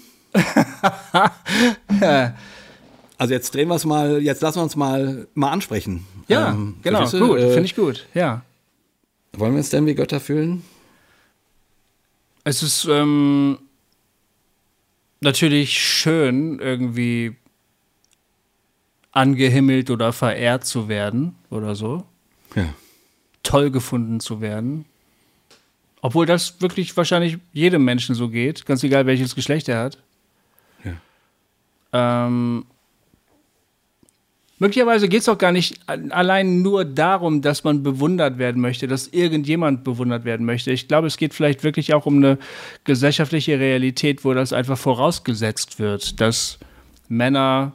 Also jetzt drehen wir es mal, jetzt lassen wir uns mal, mal ansprechen. Ja, Ähm, genau, verstehst du? gut, Äh, finde ich gut, ja. Wollen wir uns denn wie Götter fühlen? Es ist ähm, natürlich schön, irgendwie angehimmelt oder verehrt zu werden oder so. Ja. Toll gefunden zu werden. Obwohl das wirklich wahrscheinlich jedem Menschen so geht, ganz egal welches Geschlecht er hat. Ja. Ähm, möglicherweise geht es auch gar nicht allein nur darum, dass man bewundert werden möchte, dass irgendjemand bewundert werden möchte. Ich glaube, es geht vielleicht wirklich auch um eine gesellschaftliche Realität, wo das einfach vorausgesetzt wird, dass Männer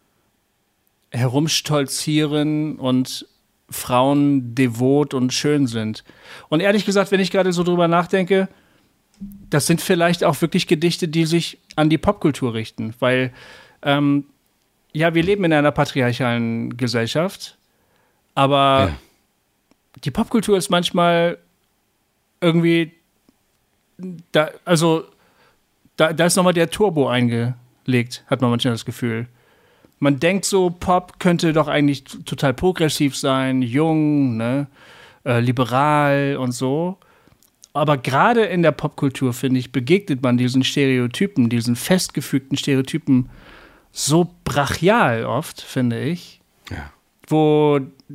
herumstolzieren und Frauen devot und schön sind. Und ehrlich gesagt, wenn ich gerade so drüber nachdenke, das sind vielleicht auch wirklich Gedichte, die sich an die Popkultur richten, weil ähm, ja, wir leben in einer patriarchalen Gesellschaft, aber Ja. die Popkultur ist manchmal irgendwie, da, also da, da ist nochmal der Turbo eingelegt, hat man manchmal das Gefühl. Man denkt so, Pop könnte doch eigentlich t- total progressiv sein, jung, ne, äh, liberal und so. Aber gerade in der Popkultur, finde ich, begegnet man diesen Stereotypen, diesen festgefügten Stereotypen so brachial oft, finde ich. Ja. wo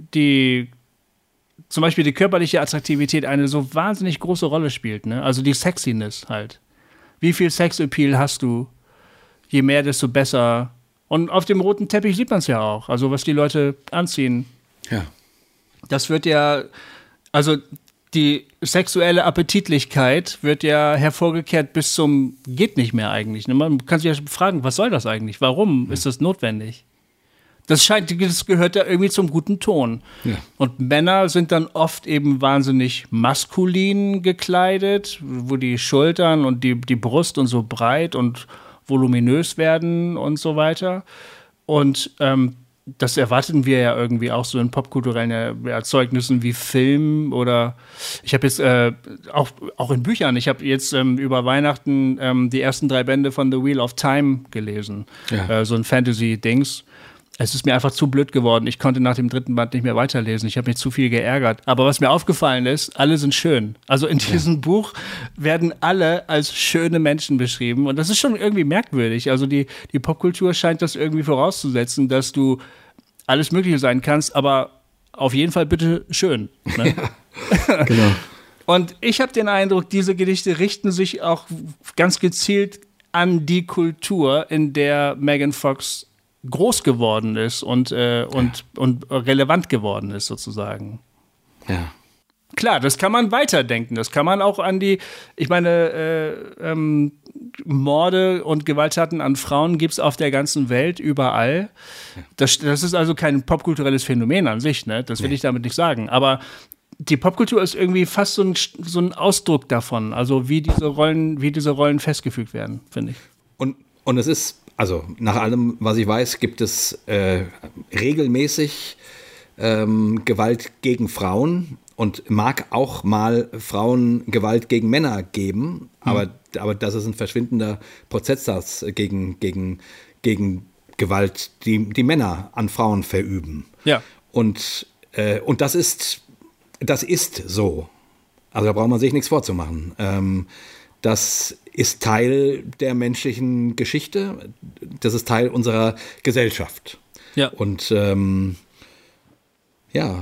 die zum Beispiel die körperliche Attraktivität eine so wahnsinnig große Rolle spielt, ne? Also die Sexiness halt. Wie viel Sexappeal hast du? Je mehr, desto besser. Und auf dem roten Teppich sieht man es ja auch. Also was die Leute anziehen. Ja. Das wird ja, also die sexuelle Appetitlichkeit wird ja hervorgekehrt bis zum geht nicht mehr eigentlich. Man kann sich ja fragen, was soll das eigentlich? Warum ist das notwendig? Das scheint, das gehört ja irgendwie zum guten Ton. Ja. Und Männer sind dann oft eben wahnsinnig maskulin gekleidet, wo die Schultern und die, die Brust und so breit und voluminös werden und so weiter. Und ähm, das erwarten wir ja irgendwie auch so in popkulturellen Erzeugnissen wie Film oder ich habe jetzt äh, auch, auch in Büchern, ich habe jetzt ähm, über Weihnachten ähm, die ersten drei Bände von The Wheel of Time gelesen. Ja. Äh, so ein Fantasy-Dings. Es ist mir einfach zu blöd geworden. Ich konnte nach dem dritten Band nicht mehr weiterlesen. Ich habe mich zu viel geärgert. Aber was mir aufgefallen ist, alle sind schön. Also in diesem ja. Buch werden alle als schöne Menschen beschrieben. Und das ist schon irgendwie merkwürdig. Also die, die Popkultur scheint das irgendwie vorauszusetzen, dass du alles Mögliche sein kannst, aber auf jeden Fall bitte schön. Ne? Ja, genau. Und ich habe den Eindruck, diese Gedichte richten sich auch ganz gezielt an die Kultur, in der Megan Fox groß geworden ist und, äh, und, ja. und relevant geworden ist, sozusagen. Ja. Klar, das kann man weiterdenken. Das kann man auch an die, ich meine, äh, ähm, Morde und Gewalttaten an Frauen gibt es auf der ganzen Welt, überall. Ja. Das, das ist also kein popkulturelles Phänomen an sich, ne? Das will nee. ich damit nicht sagen. Aber die Popkultur ist irgendwie fast so ein, so ein Ausdruck davon, also wie diese Rollen, wie diese Rollen festgefügt werden, finde ich. Und, und es ist Also nach allem, was ich weiß, gibt es äh, regelmäßig ähm, Gewalt gegen Frauen und mag auch mal Frauen Gewalt gegen Männer geben, mhm. aber, aber das ist ein verschwindender Prozentsatz gegen, gegen, gegen Gewalt, die, die Männer an Frauen verüben. Ja. Und, äh, und das ist, das ist so. Also da braucht man sich nichts vorzumachen. Ähm, Das ist Teil der menschlichen Geschichte, das ist Teil unserer Gesellschaft. Ja. Und ähm, ja,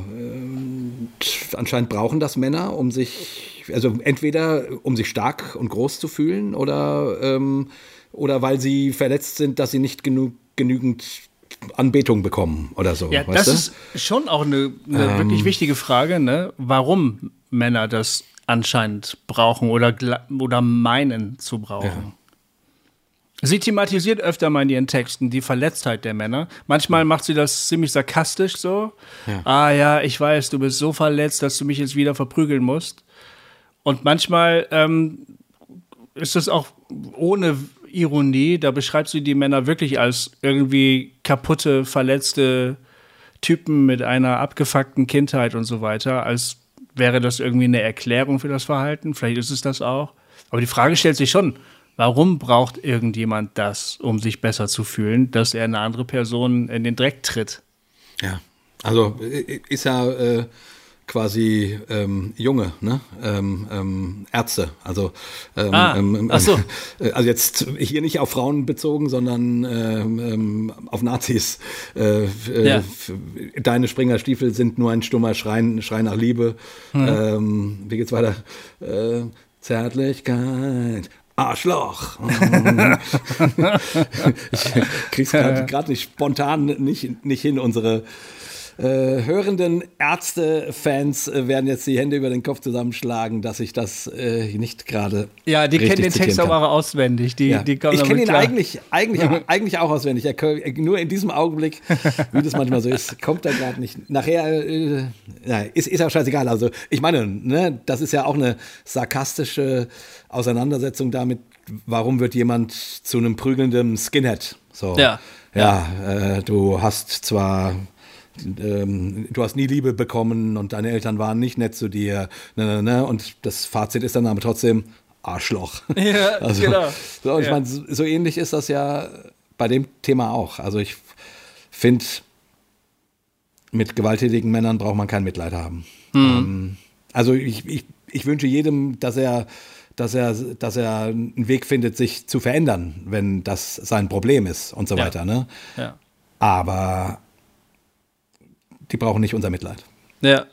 äh, anscheinend brauchen das Männer, um sich, also entweder um sich stark und groß zu fühlen oder, ähm, oder weil sie verletzt sind, dass sie nicht genug, genügend Anbetung bekommen oder so. Ja, weißt das du? ist schon auch eine, eine ähm, wirklich wichtige Frage, ne? Warum Männer das anscheinend brauchen oder, oder meinen zu brauchen. Ja. Sie thematisiert öfter mal in ihren Texten die Verletztheit der Männer. Manchmal macht sie das ziemlich sarkastisch so. Ja. Ah ja, ich weiß, du bist so verletzt, dass du mich jetzt wieder verprügeln musst. Und manchmal ähm, ist das auch ohne Ironie. Da beschreibt sie die Männer wirklich als irgendwie kaputte, verletzte Typen mit einer abgefuckten Kindheit und so weiter, als wäre das irgendwie eine Erklärung für das Verhalten? Vielleicht ist es das auch. Aber die Frage stellt sich schon, warum braucht irgendjemand das, um sich besser zu fühlen, dass er eine andere Person in den Dreck tritt? Ja, also ist ja äh, quasi ähm, Junge, ne? Ähm, ähm, Ärzte. Also, ähm, ah, ähm, ach so. Also jetzt hier nicht auf Frauen bezogen, sondern ähm, ähm, auf Nazis. Äh, ja. äh, deine Springerstiefel sind nur ein stummer Schrei, Schrei nach Liebe. Mhm. Ähm, wie geht's weiter? Äh, Zärtlichkeit. Arschloch. Ich krieg's gerade nicht spontan nicht, nicht hin, unsere Äh, hörenden Ärzte-Fans äh, werden jetzt die Hände über den Kopf zusammenschlagen, dass ich das äh, nicht gerade. Ja, die kennen den Text aber auch auswendig. Die, ja. die kommen ich kenne ihn klar. eigentlich, eigentlich, eigentlich auch auswendig. Er, nur in diesem Augenblick, wie das manchmal so ist, kommt er gerade nicht. Nachher äh, ja, ist, ist auch scheißegal. Also ich meine, ne, das ist ja auch eine sarkastische Auseinandersetzung damit, warum wird jemand zu einem prügelnden Skinhead? So, ja, ja, ja. Äh, du hast zwar Ähm, du hast nie Liebe bekommen und deine Eltern waren nicht nett zu dir. Ne, ne, ne, und das Fazit ist dann aber trotzdem Arschloch. Ja, also, genau. So, und ja. ich meine, so, so ähnlich ist das ja bei dem Thema auch. Also ich finde, mit gewalttätigen Männern braucht man kein Mitleid haben. Mhm. Ähm, also ich, ich, ich wünsche jedem, dass er, dass er, dass er einen Weg findet, sich zu verändern, wenn das sein Problem ist und so ja. weiter. Ne? Ja. Aber die brauchen nicht unser Mitleid. Ja.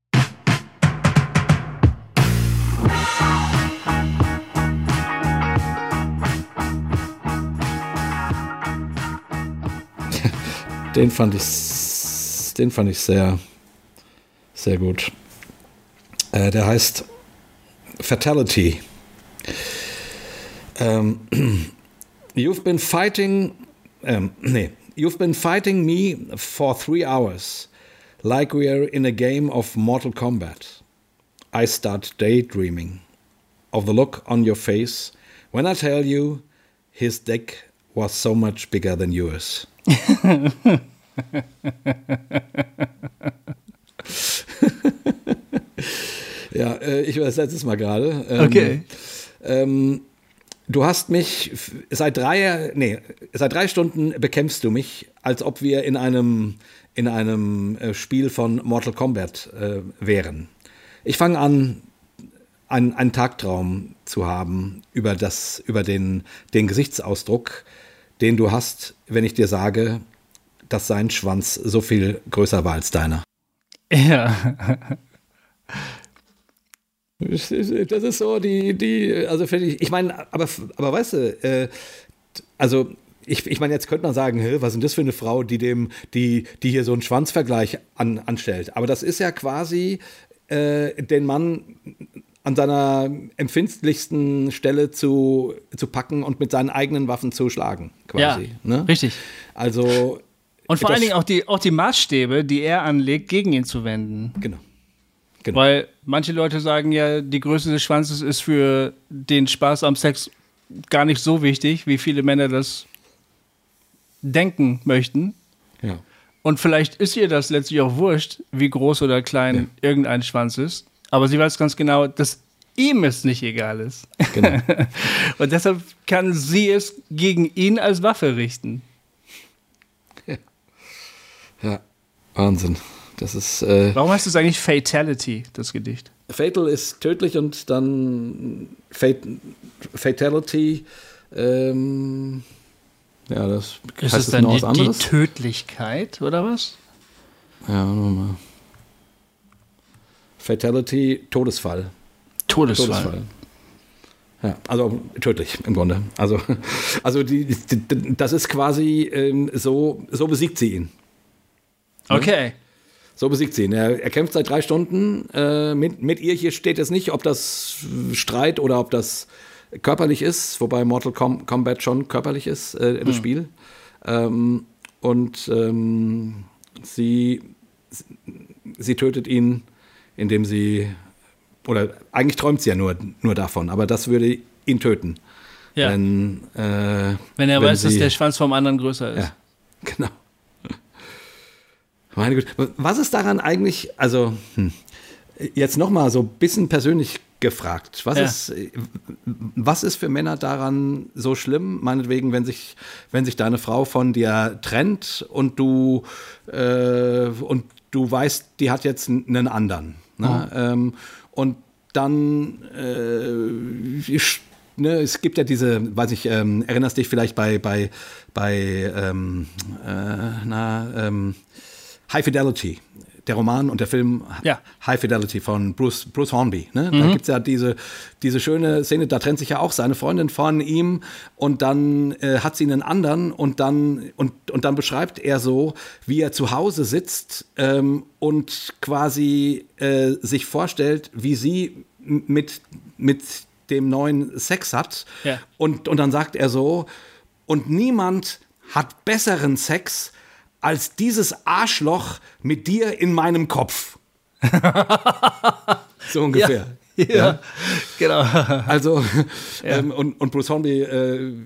Den fand ich, den fand ich sehr, sehr gut. Äh, der heißt Fatality. Um, you've been fighting, um, nee, you've been fighting me for three hours, like we're in a game of Mortal Kombat. I start daydreaming of the look on your face when I tell you his dick was so much bigger than yours. Ja, äh, ich übersetze es mal gerade. Ähm, okay. Ähm, du hast mich seit drei, nee, seit drei Stunden bekämpfst du mich, als ob wir in einem, in einem Spiel von Mortal Kombat äh, wären. Ich fange an, einen, einen Tagtraum zu haben über, das, über den, den Gesichtsausdruck, den du hast, wenn ich dir sage, dass sein Schwanz so viel größer war als deiner. Ja. Das ist so die, die also ich, ich meine, aber, aber weißt du, äh, also ich, ich meine, jetzt könnte man sagen, was ist denn das für eine Frau, die dem, die, die hier so einen Schwanzvergleich an, anstellt. Aber das ist ja quasi äh, den Mann an seiner empfindlichsten Stelle zu, zu packen und mit seinen eigenen Waffen zu schlagen, quasi. Ja, ne? Richtig. Also und vor allen Dingen auch die, auch die Maßstäbe, die er anlegt, gegen ihn zu wenden. Genau. Genau. Weil manche Leute sagen ja, die Größe des Schwanzes ist für den Spaß am Sex gar nicht so wichtig, wie viele Männer das denken möchten. Ja. Und vielleicht ist ihr das letztlich auch wurscht, wie groß oder klein ja. irgendein Schwanz ist. Aber sie weiß ganz genau, dass ihm es nicht egal ist. Genau. Und deshalb kann sie es gegen ihn als Waffe richten. Ja, ja. Wahnsinn. Das ist, äh, Warum heißt es eigentlich Fatality, das Gedicht? Fatal ist tödlich und dann Fat Fatality, ähm, ja, das ist heißt es dann noch die, was anderes? Die Tödlichkeit, oder was? Ja, nochmal. Fatality, Todesfall. Todesfall. Todesfall. Ja, also tödlich im Grunde. Also, also die, die, das ist quasi ähm, so, so besiegt sie ihn. Okay. Ja? So besiegt sie ihn. Er, er kämpft seit drei Stunden äh, mit, mit ihr. Hier steht es nicht, ob das Streit oder ob das körperlich ist, wobei Mortal Com- Kombat schon körperlich ist, äh, das hm. Spiel. Ähm, und ähm, sie, sie tötet ihn, indem sie, oder eigentlich träumt sie ja nur, nur davon, aber das würde ihn töten. Ja. Wenn, äh, wenn er wenn weiß, sie, dass der Schwanz vom anderen größer ist. Ja, genau. Meine Güte. Was ist daran eigentlich, also hm, jetzt nochmal so ein bisschen persönlich gefragt, was, ja. ist, was ist für Männer daran so schlimm, meinetwegen, wenn sich, wenn sich deine Frau von dir trennt und du, äh, und du weißt, die hat jetzt einen anderen. Ne? Oh. Ähm, und dann äh, ich, ne, es gibt ja diese, weiß ich, ähm, erinnerst dich vielleicht bei, bei, bei ähm, äh, na, ähm, High Fidelity, der Roman und der Film ja. High Fidelity von Bruce, Bruce Hornby. Ne? Mhm. Da gibt es ja diese, diese schöne Szene, da trennt sich ja auch seine Freundin von ihm und dann äh, hat sie einen anderen und dann, und, und dann beschreibt er so, wie er zu Hause sitzt ähm, und quasi äh, sich vorstellt, wie sie mit, mit dem neuen Sex hat. Ja. Und, und dann sagt er so, und niemand hat besseren Sex als dieses Arschloch mit dir in meinem Kopf. So ungefähr. Ja, ja, ja. Genau. Also, ja. ähm, und, und Bruce Hornby, äh,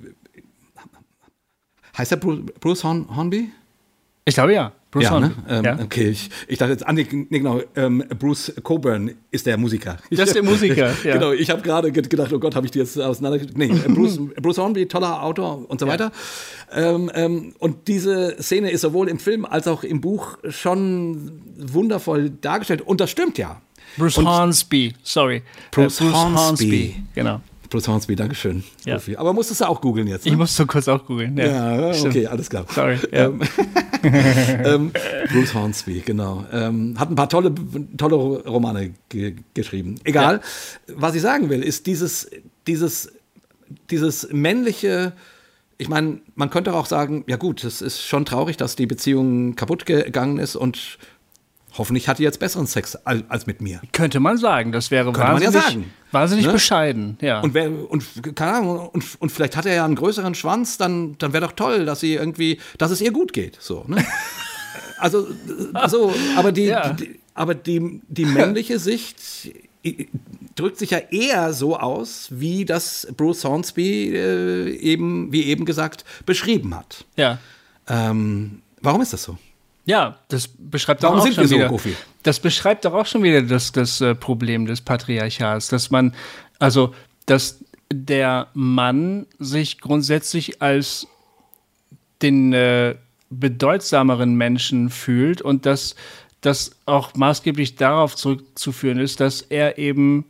heißt der Bruce, Bruce Horn, Hornby? Ich glaube ja. Bruce ja, Hornby. Ne? Ähm, ja. Okay, ich, ich dachte jetzt, ah, nee, genau, ähm, Bruce Coburn ist der Musiker. Das ist der Musiker, ich, ja. Genau, ich habe gerade gedacht, oh Gott, habe ich die jetzt auseinander... Nee, Bruce, Bruce Hornby, toller Autor und so weiter. Ja. Ähm, ähm, und diese Szene ist sowohl im Film als auch im Buch schon wundervoll dargestellt. Und das stimmt ja. Bruce und Hornsby, sorry. Bruce, äh, Bruce Hornsby. Hornsby, genau. Bruce Hornsby, Dankeschön. Ja. Aber musstest du auch googeln jetzt, ne? Ich musste kurz auch googeln, ja. Ja, okay, alles klar. Sorry, ja. Ähm, ähm, Bruce Hornsby, genau. Ähm, hat ein paar tolle, tolle Romane ge- geschrieben. Egal. Ja. Was ich sagen will, ist dieses, dieses, dieses männliche, ich meine, man könnte auch sagen, ja gut, es ist schon traurig, dass die Beziehung kaputt gegangen ist und hoffentlich hat die jetzt besseren Sex als, als mit mir. Könnte man sagen, das wäre Könnte man ja wahnsinnig, sagen. wahnsinnig Ne? bescheiden. Ja. Und, wer, und keine Ahnung, und, und vielleicht hat er ja einen größeren Schwanz, dann, dann wäre doch toll, dass sie irgendwie, dass es ihr gut geht. So, ne? Also, so, aber die, Ja. die, aber die, die männliche Sicht drückt sich ja eher so aus, wie das Bruce Hornsby äh, eben, wie eben gesagt, beschrieben hat. ja. Ähm, warum ist das so? Ja, das beschreibt doch Warum auch sind schon wir so, wieder. Goofy? Das beschreibt doch auch schon wieder das, das äh, Problem des Patriarchats, dass man, also, dass der Mann sich grundsätzlich als den äh, bedeutsameren Menschen fühlt und dass das auch maßgeblich darauf zurückzuführen ist, dass er eben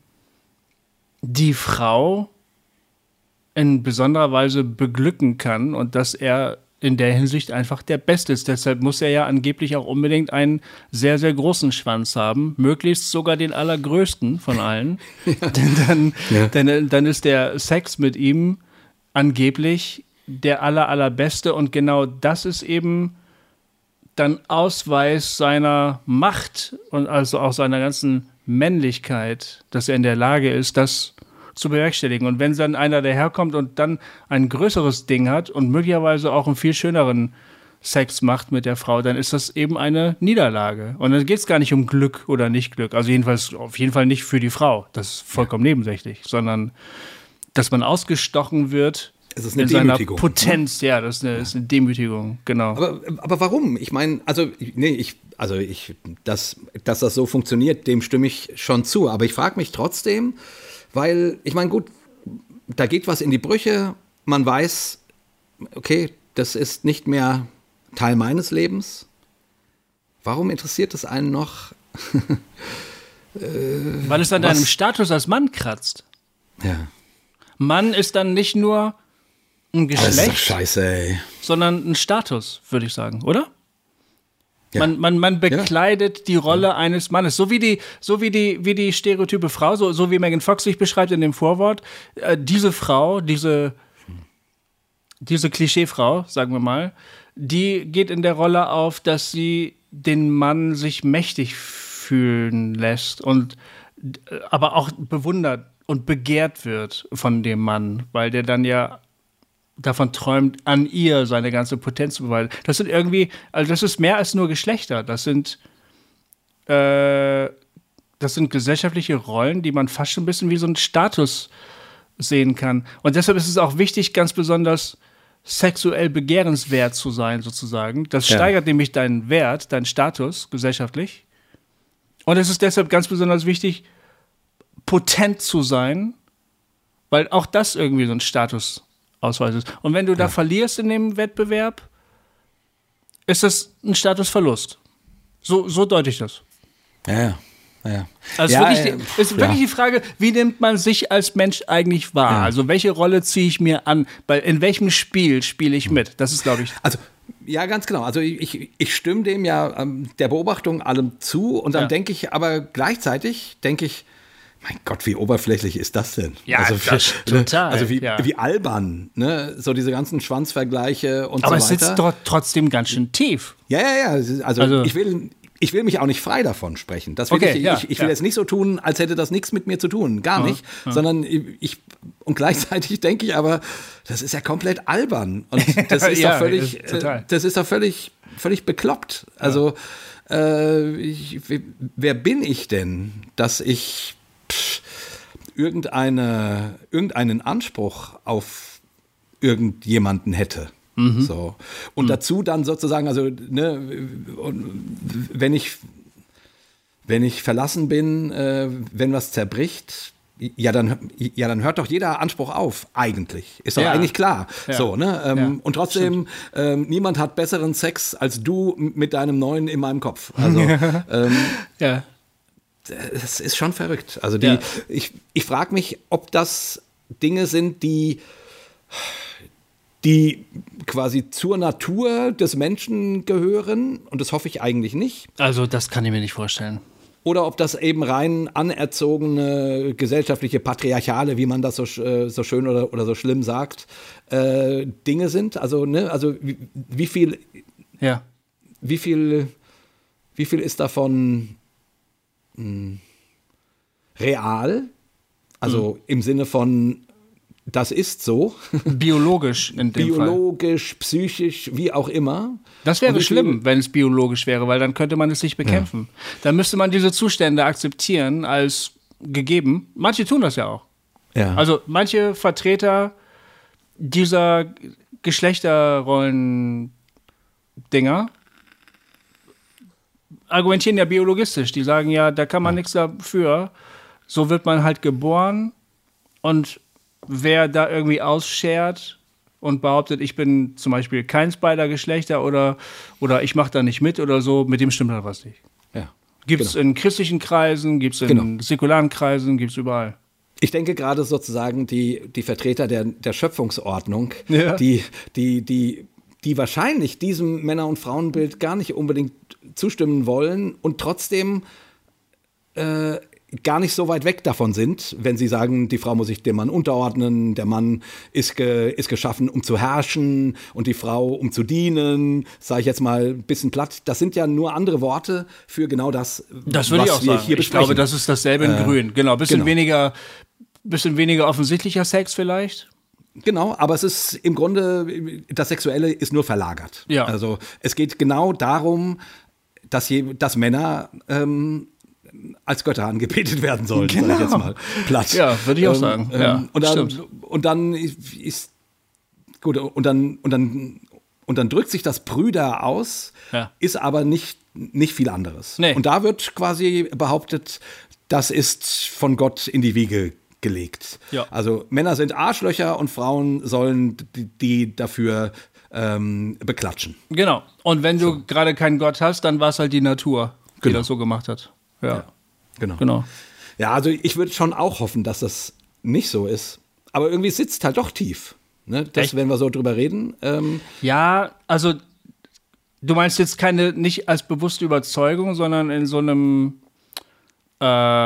die Frau in besonderer Weise beglücken kann und dass er in der Hinsicht einfach der Beste ist. Deshalb muss er ja angeblich auch unbedingt einen sehr, sehr großen Schwanz haben. Möglichst sogar den allergrößten von allen. Ja. Denn dann, ja. dann, dann ist der Sex mit ihm angeblich der aller, allerbeste. Und genau das ist eben dann Ausweis seiner Macht und also auch seiner ganzen Männlichkeit, dass er in der Lage ist, das zu bewerkstelligen. Und wenn dann einer daherkommt und dann ein größeres Ding hat und möglicherweise auch einen viel schöneren Sex macht mit der Frau, dann ist das eben eine Niederlage. Und dann geht es gar nicht um Glück oder nicht Glück. Also jedenfalls auf jeden Fall nicht für die Frau. Das ist vollkommen ja. nebensächlich. Sondern, dass man ausgestochen wird es ist eine in seiner Demütigung, Potenz. Ne? Ja, das ist eine, ist eine Demütigung, genau. Aber, aber warum? Ich meine, also, nee, ich, also ich, dass, dass das so funktioniert, dem stimme ich schon zu. Aber ich frage mich trotzdem, weil, ich meine, gut, da geht was in die Brüche, man weiß, okay, das ist nicht mehr Teil meines Lebens. Warum interessiert es einen noch? äh, Weil es an was? deinem Status als Mann kratzt. Ja. Mann ist dann nicht nur ein Geschlecht, das ist doch scheiße, ey. sondern ein Status, würde ich sagen, oder? Ja. Man, man, man bekleidet ja. die Rolle ja. eines Mannes, so wie die, so wie die, wie die stereotype Frau, so, so wie Megan Fox sich beschreibt in dem Vorwort. Äh, diese Frau, diese, diese Klischeefrau, sagen wir mal, die geht in der Rolle auf, dass sie den Mann sich mächtig fühlen lässt und aber auch bewundert und begehrt wird von dem Mann, weil der dann ja davon träumt, an ihr seine ganze Potenz zu beweisen. Das sind irgendwie, also das ist mehr als nur Geschlechter. Das sind, äh, das sind gesellschaftliche Rollen, die man fast schon ein bisschen wie so einen Status sehen kann. Und deshalb ist es auch wichtig, ganz besonders sexuell begehrenswert zu sein, sozusagen. Das ja. steigert nämlich deinen Wert, deinen Status gesellschaftlich. Und es ist deshalb ganz besonders wichtig, potent zu sein, weil auch das irgendwie so ein Status Ausweis ist. Und wenn du ja. da verlierst in dem Wettbewerb, ist das ein Statusverlust. So, so deute ich das. Ja, ja. ja. Also ja, ist, wirklich, die, ist ja. wirklich die Frage, wie nimmt man sich als Mensch eigentlich wahr? Ja. Also welche Rolle ziehe ich mir an? Bei, in welchem Spiel spiele ich mit? Das ist, glaube ich... Also ja, ganz genau. Also ich, ich stimme dem ja ähm, der Beobachtung allem zu und dann ja. denke ich, aber gleichzeitig denke ich, mein Gott, wie oberflächlich ist das denn? Ja, also für, das total. Also wie, ja. wie albern, ne? So diese ganzen Schwanzvergleiche und aber so weiter. Aber es sitzt doch trotzdem ganz schön tief. Ja, ja, ja. Also, also ich will... Ich will mich auch nicht frei davon sprechen. Das will okay, ich, ja, ich, ich will ja. jetzt nicht so tun, als hätte das nichts mit mir zu tun. Gar nicht. Ja, ja. Sondern ich, und gleichzeitig denke ich aber, das ist ja komplett albern. Und das ist ja, doch völlig, ist das ist doch völlig, völlig bekloppt. Also, ja. äh, ich, wer bin ich denn, dass ich pff, irgendeine, irgendeinen Anspruch auf irgendjemanden hätte? Mhm. So. Und mhm. dazu dann sozusagen, also, ne, wenn ich, wenn ich verlassen bin, äh, wenn was zerbricht, ja dann, ja, dann hört doch jeder Anspruch auf, eigentlich. Ist doch ja. eigentlich klar. Ja. So, ne? Ähm, ja. Und trotzdem, ähm, niemand hat besseren Sex als du mit deinem Neuen in meinem Kopf. Also, ähm, ja. das ist schon verrückt. Also, die, ja. ich, ich frage mich, ob das Dinge sind, die, die quasi zur Natur des Menschen gehören. Und das hoffe ich eigentlich nicht. Also das kann ich mir nicht vorstellen. Oder ob das eben rein anerzogene gesellschaftliche Patriarchale, wie man das so, so schön oder, oder so schlimm sagt, äh, Dinge sind. Also, ne, also wie, wie viel, ja. wie viel, wie viel ist davon mh, real? Also mhm. im Sinne von, das ist so. Biologisch in dem Biologisch, Fall. Psychisch, wie auch immer. Das wäre schlimm, wenn es biologisch wäre, weil dann könnte man es nicht bekämpfen. Ja. Dann müsste man diese Zustände akzeptieren als gegeben. Manche tun das ja auch. Ja. Also manche Vertreter dieser Geschlechterrollen-Dinger argumentieren ja biologistisch. Die sagen ja, da kann man ja. nichts dafür. So wird man halt geboren und wer da irgendwie ausschert und behauptet, ich bin zum Beispiel keins beider Geschlechter oder, oder ich mache da nicht mit oder so, mit dem stimmt halt was nicht. Ja, gibt es genau. in christlichen Kreisen, gibt es in genau. säkularen Kreisen, gibt es überall. Ich denke gerade sozusagen die, die Vertreter der, der Schöpfungsordnung, ja. die, die, die, die wahrscheinlich diesem Männer- und Frauenbild gar nicht unbedingt zustimmen wollen und trotzdem äh, gar nicht so weit weg davon sind, wenn sie sagen, die Frau muss sich dem Mann unterordnen, der Mann ist, ge, ist geschaffen, um zu herrschen und die Frau, um zu dienen, sage ich jetzt mal ein bisschen platt. Das sind ja nur andere Worte für genau das, das würde was ich auch wir sagen. hier Ich besprechen. glaube, das ist dasselbe in äh, Grün. Genau, bisschen genau. weniger, bisschen weniger offensichtlicher Sex vielleicht. Genau, aber es ist im Grunde, das Sexuelle ist nur verlagert. Ja. Also es geht genau darum, dass, je, dass Männer ähm, als Götter angebetet werden sollen, genau. sage ich jetzt mal platt. Ja, würde ich auch ähm, sagen. Ähm, ja, und, dann, stimmt. und dann ist gut, und dann, und dann, und dann drückt sich das Brüder aus, ja. ist aber nicht, nicht viel anderes. Nee. Und da wird quasi behauptet, das ist von Gott in die Wiege gelegt. Ja. Also Männer sind Arschlöcher und Frauen sollen die, die dafür ähm, beklatschen. Genau. Und wenn du so. gerade keinen Gott hast, dann war es halt die Natur, die genau. das so gemacht hat. Ja, ja, genau. genau. Ja, also ich würde schon auch hoffen, dass das nicht so ist. Aber irgendwie sitzt halt doch tief. Ne? Das, Echt? wenn wir so drüber reden. Ähm, ja, also du meinst jetzt keine, nicht als bewusste Überzeugung, sondern in so einem äh,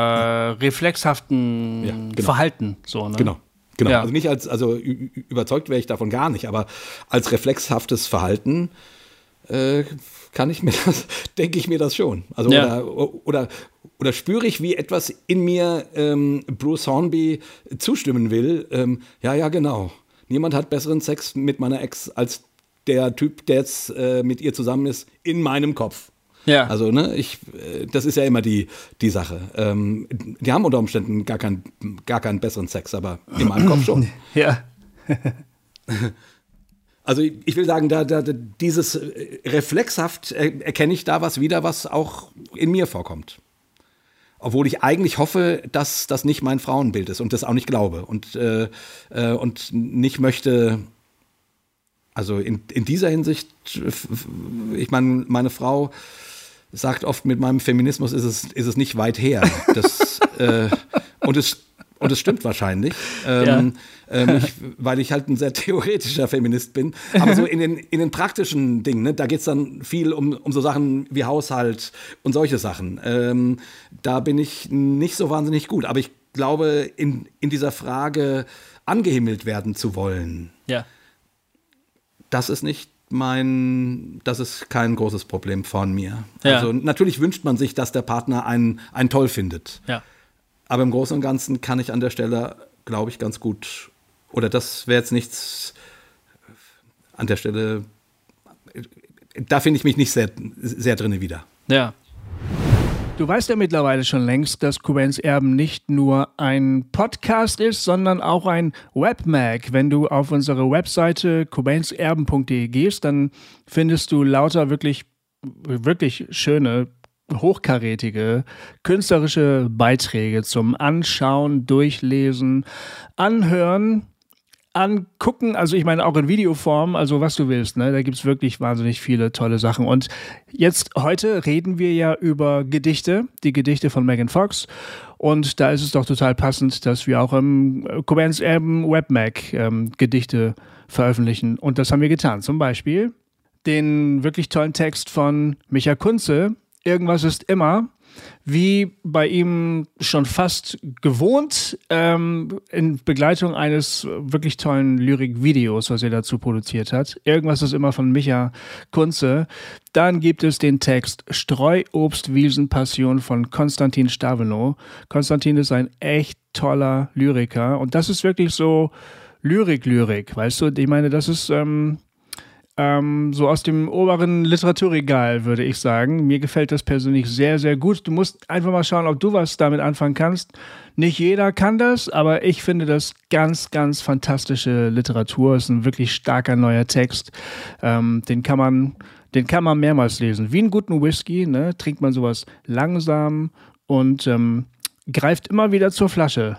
reflexhaften ja, genau. Verhalten. So, ne? Genau. Genau. Ja. Also nicht als, also überzeugt wäre ich davon gar nicht, aber als reflexhaftes Verhalten äh, kann ich mir das, denke ich mir das schon. Also ja. oder, oder, oder spüre ich, wie etwas in mir ähm, Bruce Hornby zustimmen will. Ähm, ja, ja, genau. Niemand hat besseren Sex mit meiner Ex als der Typ, der jetzt äh, mit ihr zusammen ist, in meinem Kopf. Ja. Also, ne, ich, das ist ja immer die, die Sache. Ähm, die haben unter Umständen gar, kein, gar keinen besseren Sex, aber in meinem Kopf schon. Ja. Also ich will sagen, da, da, dieses reflexhaft erkenne ich da was wieder, was auch in mir vorkommt. Obwohl ich eigentlich hoffe, dass das nicht mein Frauenbild ist und das auch nicht glaube und, äh, und nicht möchte, also in, in dieser Hinsicht, ich meine, meine Frau sagt oft, mit meinem Feminismus ist es, ist es nicht weit her. Das, äh, und es Und es stimmt wahrscheinlich, ähm, ja. ähm, ich, weil ich halt ein sehr theoretischer Feminist bin. Aber so in den, in den praktischen Dingen, ne, da geht es dann viel um, um so Sachen wie Haushalt und solche Sachen. Ähm, da bin ich nicht so wahnsinnig gut. Aber ich glaube, in, in dieser Frage angehimmelt werden zu wollen, ja. das ist nicht mein, das ist kein großes Problem von mir. Ja. Also natürlich wünscht man sich, dass der Partner einen, einen toll findet. Ja. Aber im Großen und Ganzen kann ich an der Stelle, glaube ich, ganz gut, oder das wäre jetzt nichts an der Stelle, da finde ich mich nicht sehr, sehr drin wieder. Ja. Du weißt ja mittlerweile schon längst, dass Cobains Erben nicht nur ein Podcast ist, sondern auch ein Webmag. Wenn du auf unsere Webseite cobainserben punkt de gehst, dann findest du lauter wirklich, wirklich schöne, hochkarätige, künstlerische Beiträge zum Anschauen, Durchlesen, Anhören. angucken, also ich meine auch in Videoform, also was du willst, ne? Da gibt es wirklich wahnsinnig viele tolle Sachen. Und jetzt, heute reden wir ja über Gedichte, die Gedichte von Megan Fox. Und da ist es doch total passend, dass wir auch im Cobain's Album Webmac ähm, Gedichte veröffentlichen. Und das haben wir getan. Zum Beispiel den wirklich tollen Text von Micha Kunze, Irgendwas ist immer, wie bei ihm schon fast gewohnt, ähm, in Begleitung eines wirklich tollen Lyrikvideos, was er dazu produziert hat. Irgendwas ist immer von Micha Kunze. Dann gibt es den Text Streuobstwiesenpassion von Konstantin Stavenow. Konstantin ist ein echt toller Lyriker und das ist wirklich so Lyrik-Lyrik, weißt du? Ich meine, das ist ähm, Ähm, so aus dem oberen Literaturregal, würde ich sagen. Mir gefällt das persönlich sehr, sehr gut. Du musst einfach mal schauen, ob du was damit anfangen kannst. Nicht jeder kann das, aber ich finde das ganz, ganz fantastische Literatur. Es ist ein wirklich starker neuer Text. Ähm, den kann man, den kann man mehrmals lesen. Wie einen guten Whisky, ne? Trinkt man sowas langsam und ähm, greift immer wieder zur Flasche.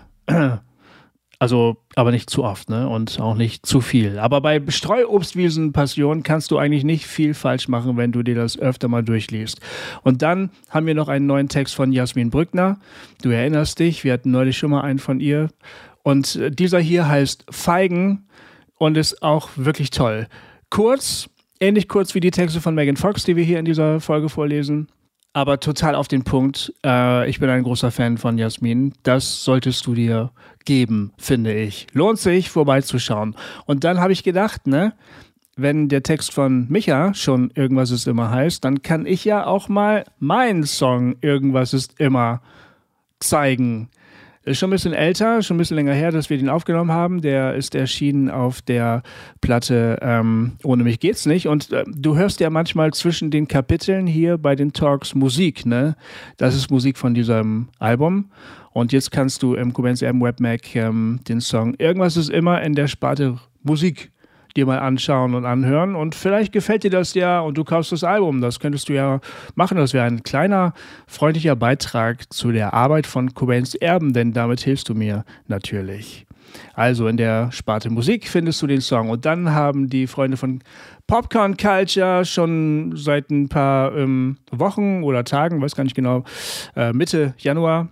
Also, aber nicht zu oft, ne? Und auch nicht zu viel. Aber bei Streuobstwiesenpassion kannst du eigentlich nicht viel falsch machen, wenn du dir das öfter mal durchliest. Und dann haben wir noch einen neuen Text von Jasmin Brückner. Du erinnerst dich, wir hatten neulich schon mal einen von ihr. Und dieser hier heißt Feigen und ist auch wirklich toll. Kurz, ähnlich kurz wie die Texte von Megan Fox, die wir hier in dieser Folge vorlesen. Aber total auf den Punkt. Äh, ich bin ein großer Fan von Jasmin. Das solltest du dir geben, finde ich. Lohnt sich, vorbeizuschauen. Und dann habe ich gedacht, ne, wenn der Text von Micha schon Irgendwas ist immer heißt, dann kann ich ja auch mal meinen Song Irgendwas ist immer zeigen. Ist schon ein bisschen älter, schon ein bisschen länger her, dass wir den aufgenommen haben. Der ist erschienen auf der Platte ähm, Ohne mich geht's nicht. Und äh, du hörst ja manchmal zwischen den Kapiteln hier bei den Talks Musik, ne? Das ist Musik von diesem Album. Und jetzt kannst du im Cobain's Album Webmac ähm, den Song Irgendwas ist immer in der Sparte Musik dir mal anschauen und anhören und vielleicht gefällt dir das ja und du kaufst das Album. Das könntest du ja machen. Das wäre ein kleiner, freundlicher Beitrag zu der Arbeit von Cobains Erben, denn damit hilfst du mir natürlich. Also in der Sparte Musik findest du den Song und dann haben die Freunde von Popcorn Culture schon seit ein paar ähm, Wochen oder Tagen, weiß gar nicht genau, äh, Mitte Januar,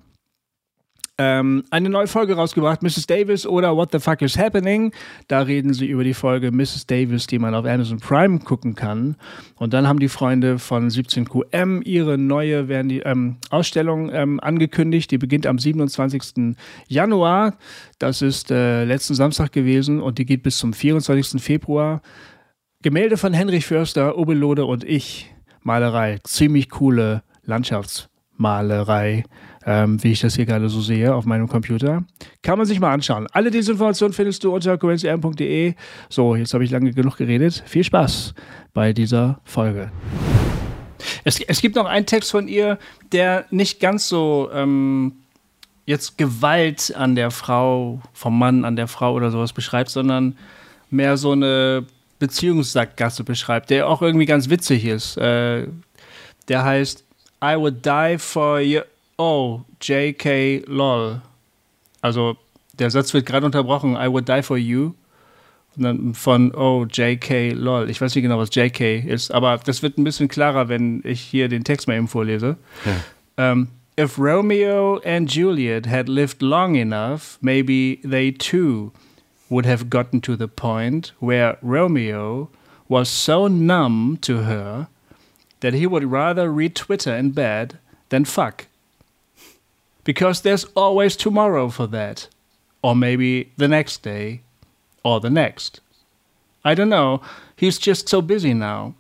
Ähm, eine neue Folge rausgebracht, Missus Davis oder What the Fuck is Happening. Da reden sie über die Folge Missus Davis, die man auf Amazon Prime gucken kann. Und dann haben die Freunde von siebzehn Q M ihre neue werden die, ähm, Ausstellung ähm, angekündigt. Die beginnt am siebenundzwanzigsten Januar. Das ist äh, letzten Samstag gewesen und die geht bis zum vierundzwanzigsten Februar. Gemälde von Henrich Förster, Obelode und ich. Malerei. Ziemlich coole Landschaftsmalerei. Ähm, wie ich das hier gerade so sehe auf meinem Computer. Kann man sich mal anschauen. Alle diese Informationen findest du unter cobains erben punkt de. So, jetzt habe ich lange genug geredet. Viel Spaß bei dieser Folge. Es, es gibt noch einen Text von ihr, der nicht ganz so ähm, jetzt Gewalt an der Frau, vom Mann an der Frau oder sowas beschreibt, sondern mehr so eine Beziehungssackgasse beschreibt, der auch irgendwie ganz witzig ist. Äh, der heißt I would die for you. Oh, J K, lol. Also, der Satz wird gerade unterbrochen. I would die for you. Und dann von, oh, J K, lol. Ich weiß nicht genau, was J K ist, aber das wird ein bisschen klarer, wenn ich hier den Text mal eben vorlese. Ja. Um, If Romeo and Juliet had lived long enough, maybe they too would have gotten to the point where Romeo was so numb to her that he would rather read Twitter in bed than fuck. Because there's always tomorrow for that. Or maybe the next day. Or the next. I don't know. He's just so busy now.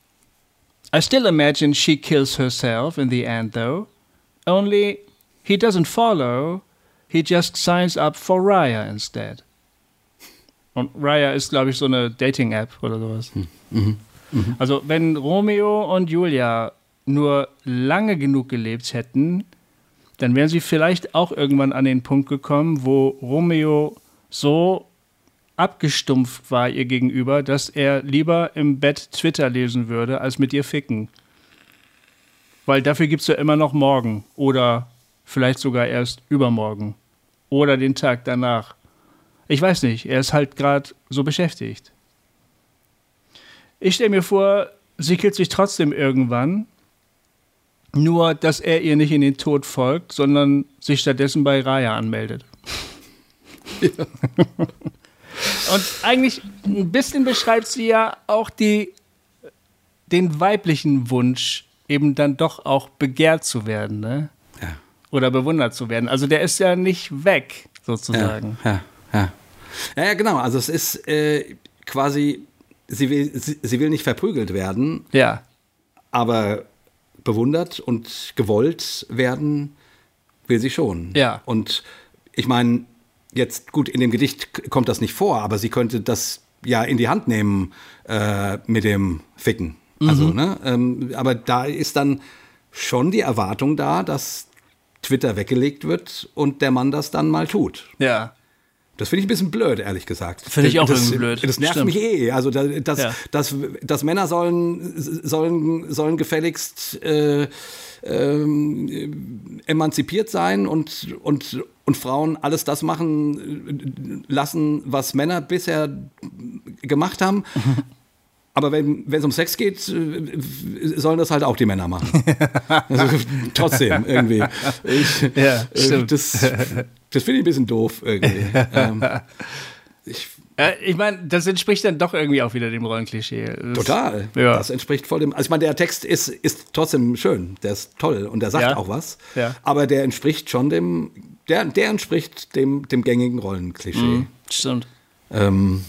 I still imagine she kills herself in the end, though. Only he doesn't follow. He just signs up for Raya instead. Und Raya ist, glaube ich, so eine Dating-App oder sowas. Mhm. Mhm. Also, wenn Romeo und Julia nur lange genug gelebt hätten, dann wären sie vielleicht auch irgendwann an den Punkt gekommen, wo Romeo so abgestumpft war ihr gegenüber, dass er lieber im Bett Twitter lesen würde, als mit ihr ficken. Weil dafür gibt es ja immer noch morgen oder vielleicht sogar erst übermorgen oder den Tag danach. Ich weiß nicht, er ist halt gerade so beschäftigt. Ich stelle mir vor, sie killt sich trotzdem irgendwann, nur dass er ihr nicht in den Tod folgt, sondern sich stattdessen bei Raya anmeldet. Ja. Und eigentlich ein bisschen beschreibt sie ja auch die, den weiblichen Wunsch, eben dann doch auch begehrt zu werden, ne? Ja. Oder bewundert zu werden. Also der ist ja nicht weg, sozusagen. Ja, ja, ja. Ja, ja, genau. Also es ist äh, quasi, sie will, sie, sie will nicht verprügelt werden, ja. aber bewundert und gewollt werden will sie schon. Ja. Und ich meine, jetzt gut, in dem Gedicht kommt das nicht vor, aber sie könnte das ja in die Hand nehmen äh, mit dem Ficken. Mhm. Also, ne? Ähm, aber da ist dann schon die Erwartung da, dass Twitter weggelegt wird und der Mann das dann mal tut. Ja. Das finde ich ein bisschen blöd, ehrlich gesagt. Finde ich auch das, irgendwie blöd. Das nervt Stimmt. mich eh. Also, das, das, ja. das, das Männer sollen, sollen, sollen gefälligst äh, ähm, emanzipiert sein und, und, und Frauen alles das machen lassen, was Männer bisher gemacht haben. Aber wenn es um Sex geht, sollen das halt auch die Männer machen. Also, trotzdem, irgendwie. Ich, ja, stimmt. Das, das finde ich ein bisschen doof, irgendwie. ähm, ich äh, ich meine, das entspricht dann doch irgendwie auch wieder dem Rollenklischee. Das, total. Ja. Das entspricht voll dem. Also ich meine, der Text ist, ist trotzdem schön. Der ist toll und der sagt ja. auch was. Ja. Aber der entspricht schon dem, der, der entspricht dem, dem gängigen Rollenklischee. Mhm, stimmt. Ähm,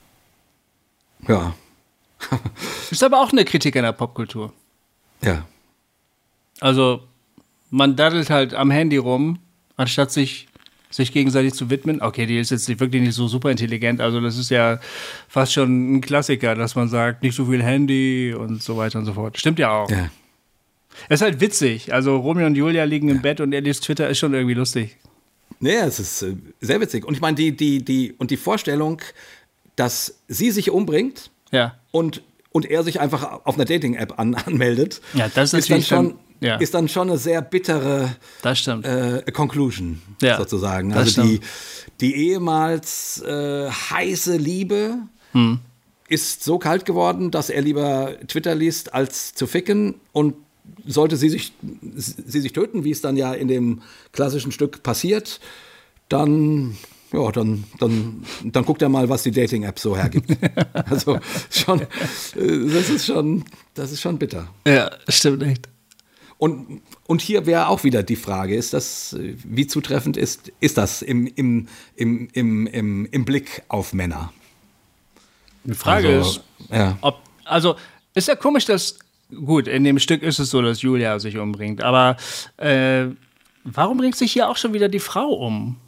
ja. Ist aber auch eine Kritik an der Popkultur. Ja. Also, man daddelt halt am Handy rum, anstatt sich, sich gegenseitig zu widmen. Okay, die ist jetzt wirklich nicht so super intelligent, also das ist ja fast schon ein Klassiker, dass man sagt, nicht so viel Handy und so weiter und so fort. Stimmt ja auch. Ja. Es ist halt witzig. Also, Romeo und Julia liegen im ja. Bett und er liest Twitter, ist schon irgendwie lustig. Nee, es ist äh, sehr witzig. Und ich meine, die, die, die, und die Vorstellung, dass sie sich umbringt, ja. Und, und er sich einfach auf einer Dating-App an, anmeldet, ja, das ist, ist, dann schon, dann, ja. ist dann schon eine sehr bittere das stimmt. Äh, Conclusion, ja, sozusagen. Das also die, stimmt. die ehemals äh, heiße Liebe hm. ist so kalt geworden, dass er lieber Twitter liest, als zu ficken. Und sollte sie sich, sie sich töten, wie es dann ja in dem klassischen Stück passiert, dann... Ja, dann, dann, dann guckt er mal, was die Dating-App so hergibt. Also schon, das ist schon, das ist schon bitter. Ja, stimmt echt. Und, und hier wäre auch wieder die Frage, ist das, wie zutreffend ist, ist das im, im, im, im, im, im Blick auf Männer? Die Frage also, ist, ja. ob, also ist ja komisch, dass, gut, in dem Stück ist es so, dass Julia sich umbringt, aber äh, warum bringt sich hier auch schon wieder die Frau um?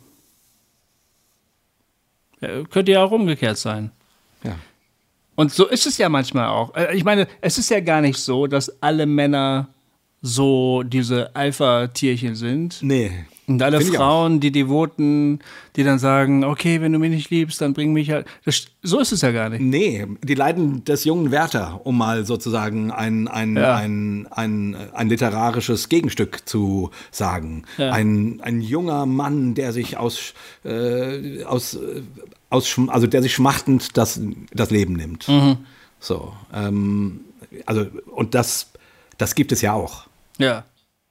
Ja, könnte ja auch umgekehrt sein. Ja. Und so ist es ja manchmal auch. Ich meine, es ist ja gar nicht so, dass alle Männer so diese Alpha-Tierchen sind. Nee. Und alle Frauen, die Devoten, die dann sagen, okay, wenn du mich nicht liebst, dann bring mich halt. Das, so ist es ja gar nicht. Nee, die Leiden des jungen Werther, um mal sozusagen ein, ein, ja. ein, ein, ein literarisches Gegenstück zu sagen. Ja. Ein, ein junger Mann, der sich aus, äh, aus, aus also der sich schmachtend das, das Leben nimmt. Mhm. So, ähm, also, und das, das gibt es ja auch. Ja.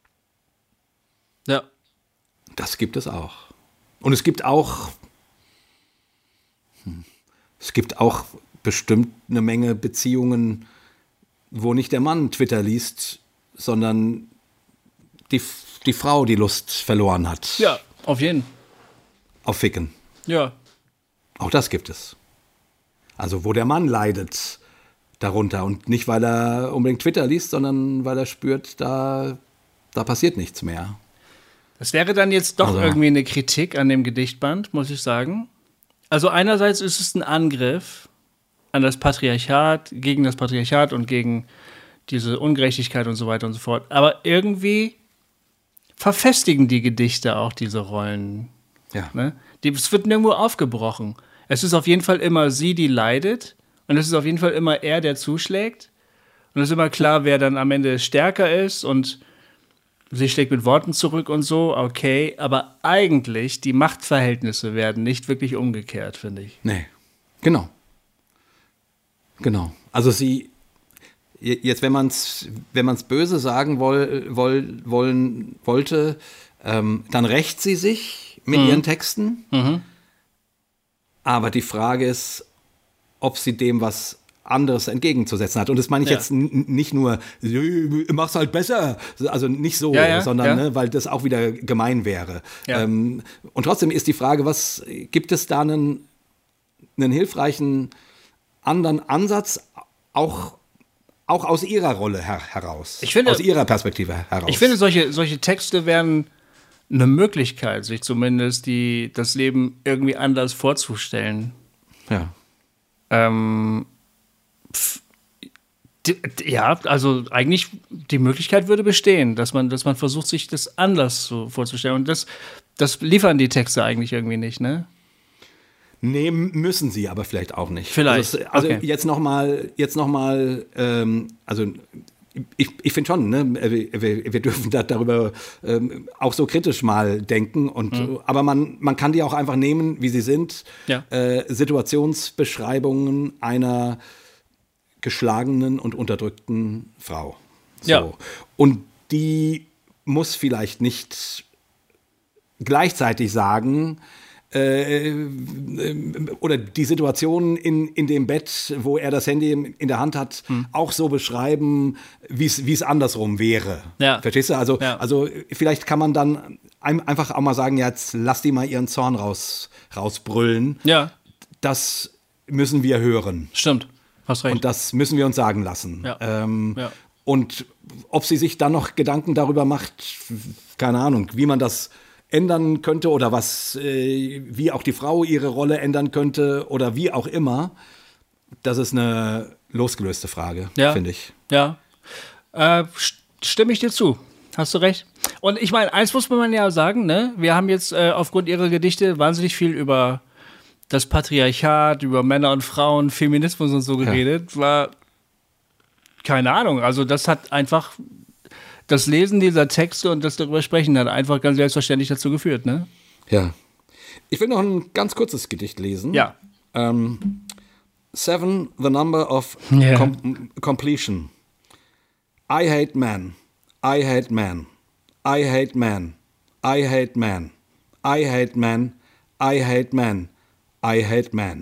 Ja. Das gibt es auch. Und es gibt auch, hm, es gibt auch bestimmt eine Menge Beziehungen, wo nicht der Mann Twitter liest, sondern die, die Frau die Lust verloren hat. Ja, auf jeden. Auf Ficken. Ja. Auch das gibt es. Also wo der Mann leidet darunter und nicht, weil er unbedingt Twitter liest, sondern weil er spürt, da, da passiert nichts mehr. Das wäre dann jetzt doch also. irgendwie eine Kritik an dem Gedichtband, muss ich sagen. Also einerseits ist es ein Angriff an das Patriarchat, gegen das Patriarchat und gegen diese Ungerechtigkeit und so weiter und so fort. Aber irgendwie verfestigen die Gedichte auch diese Rollen. Ja. Ne? Die, es wird nirgendwo aufgebrochen. Es ist auf jeden Fall immer sie, die leidet. Und es ist auf jeden Fall immer er, der zuschlägt. Und es ist immer klar, wer dann am Ende stärker ist und sie schlägt mit Worten zurück und so, okay, aber eigentlich die Machtverhältnisse werden nicht wirklich umgekehrt, finde ich. Nee, genau. Genau. Also sie, jetzt wenn man es wenn man's böse sagen woll, woll, wollen, wollte, ähm, dann rächt sie sich mit mhm. ihren Texten. Mhm. Aber die Frage ist, ob sie dem was anderes entgegenzusetzen hat. Und das meine ich ja. jetzt n- nicht nur, mach's halt besser, also nicht so, ja, ja, sondern, ja. Ne, weil das auch wieder gemein wäre. Ja. Ähm, und trotzdem ist die Frage, was gibt es da einen, einen hilfreichen anderen Ansatz, auch, auch aus ihrer Rolle her- heraus, ich finde, aus ihrer Perspektive heraus? Ich finde, solche, solche Texte wären eine Möglichkeit, sich zumindest die, das Leben irgendwie anders vorzustellen. Ja. Ähm, pf, d- d- ja, also eigentlich die Möglichkeit würde bestehen, dass man, dass man versucht, sich das anders so vorzustellen. Und das, das liefern die Texte eigentlich irgendwie nicht, ne? Nee, müssen sie aber vielleicht auch nicht. Vielleicht. Also, also okay. jetzt nochmal, jetzt noch mal, ähm, also ich, ich finde schon, ne, wir, wir dürfen da darüber ähm, auch so kritisch mal denken. Und, mhm. Aber man, man kann die auch einfach nehmen, wie sie sind. Ja. Äh, Situationsbeschreibungen einer geschlagenen und unterdrückten Frau. So. Ja. Und die muss vielleicht nicht gleichzeitig sagen, Äh, oder die Situation in, in dem Bett, wo er das Handy in der Hand hat, hm. auch so beschreiben, wie es andersrum wäre. Ja. Verstehst du? Also, ja. also vielleicht kann man dann einfach auch mal sagen, ja, jetzt lass die mal ihren Zorn raus, rausbrüllen. Ja. Das müssen wir hören. Stimmt, hast recht. Und das müssen wir uns sagen lassen. Ja. Ähm, ja. Und ob sie sich dann noch Gedanken darüber macht, keine Ahnung, wie man das ändern könnte oder was, äh, wie auch die Frau ihre Rolle ändern könnte oder wie auch immer, das ist eine losgelöste Frage, ja. finde ich. Ja, äh, stimme ich dir zu. Hast du recht. Und ich meine, eins muss man ja sagen, ne? Wir haben jetzt äh, aufgrund ihrer Gedichte wahnsinnig viel über das Patriarchat, über Männer und Frauen, Feminismus und so geredet. Ja. War, keine Ahnung, also das hat einfach... Das Lesen dieser Texte und das darüber sprechen hat einfach ganz selbstverständlich dazu geführt, ne? Ja. Ich will noch ein ganz kurzes Gedicht lesen. Ja. Ähm, Seven, the number of yeah. com- completion. I hate man. I hate man. I hate man. I hate man. I hate man. I hate man. I hate man.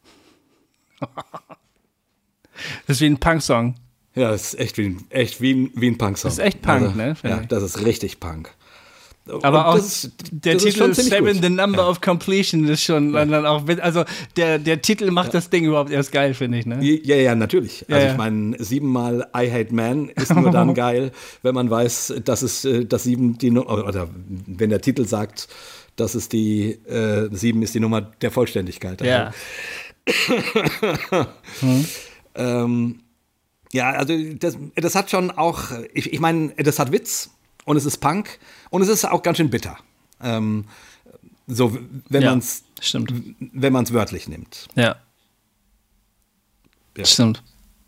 Das ist wie ein Punk-Song. Ja, das ist echt wie ein, echt wie ein, wie ein Punk-Song. Das ist echt Punk, also, ne? Ja, das ist richtig Punk. Aber auch das, der das Titel Seven, the Number ja. of Completion ist schon ja. dann auch, also der, der Titel macht ja. das Ding überhaupt erst geil, finde ich, ne? Ja, ja, natürlich. Ja, also ja. ich meine, siebenmal I Hate Man ist nur dann geil, wenn man weiß, dass es das sieben die oder wenn der Titel sagt, dass es die äh, sieben ist die Nummer der Vollständigkeit. Ja. hm. ähm, Ja, also das, das hat schon auch, ich, ich meine, das hat Witz und es ist Punk und es ist auch ganz schön bitter. Ähm, so, wenn ja, man es wenn man es wörtlich nimmt. Ja. ja. Stimmt.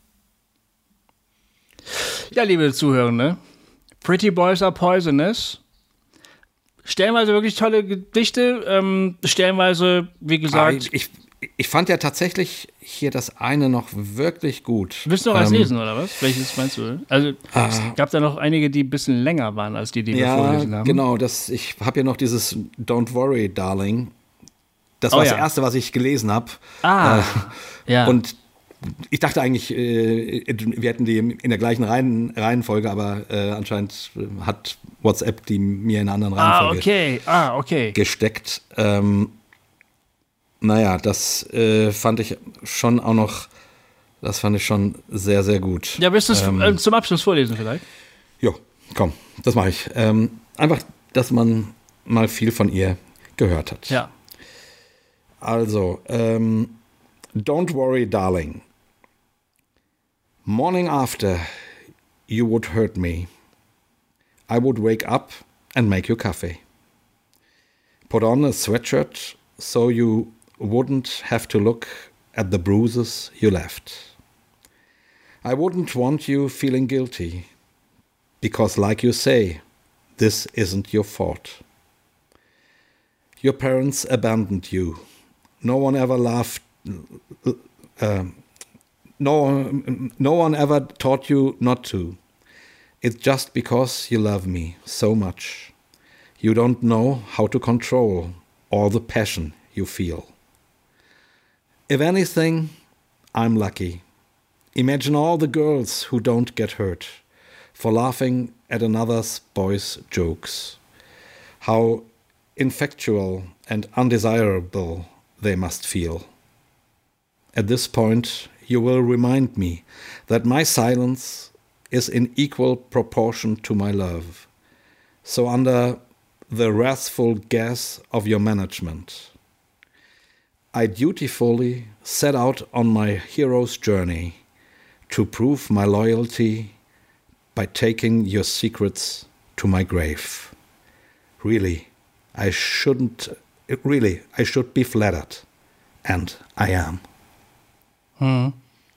Ja, liebe Zuhörende, Pretty Boys Are Poisonous. Stellenweise wirklich tolle Gedichte, ähm, stellenweise, wie gesagt. Ah, ich, ich fand ja tatsächlich hier das eine noch wirklich gut. Willst du noch was ähm, lesen, oder was? Welches meinst du? Also, ah, es gab da noch einige, die ein bisschen länger waren, als die, die wir ja, vorgelesen haben. Genau, das, ich habe ja noch dieses Don't Worry, Darling. Das oh, war ja. das Erste, was ich gelesen habe. Ah, äh, ja. Und ich dachte eigentlich, äh, wir hätten die in der gleichen Reihen, Reihenfolge, aber äh, anscheinend hat WhatsApp die mir in einer anderen Reihenfolge ah, okay. Ah, okay. gesteckt. Ähm, Naja, das äh, fand ich schon auch noch, das fand ich schon sehr, sehr gut. Ja, willst du es ähm, äh, zum Abschluss vorlesen vielleicht? Jo, komm, das mache ich. Ähm, einfach, dass man mal viel von ihr gehört hat. Ja. Also, ähm, Don't worry, darling. Morning after, you would hurt me. I would wake up and make you coffee. Put on a sweatshirt so you wouldn't have to look at the bruises you left. I wouldn't want you feeling guilty, because like you say, this isn't your fault. Your parents abandoned you. No one ever laughed. Uh, no, no one ever taught you not to. It's just because you love me so much. You don't know how to control all the passion you feel. If anything, I'm lucky. Imagine all the girls who don't get hurt for laughing at another boy's jokes. How infatual and undesirable they must feel. At this point, you will remind me that my silence is in equal proportion to my love. So under the wrathful gaze of your management, I dutifully set out on my hero's journey to prove my loyalty by taking your secrets to my grave. Really, I shouldn't, really, I should be flattered. And I am. Hm.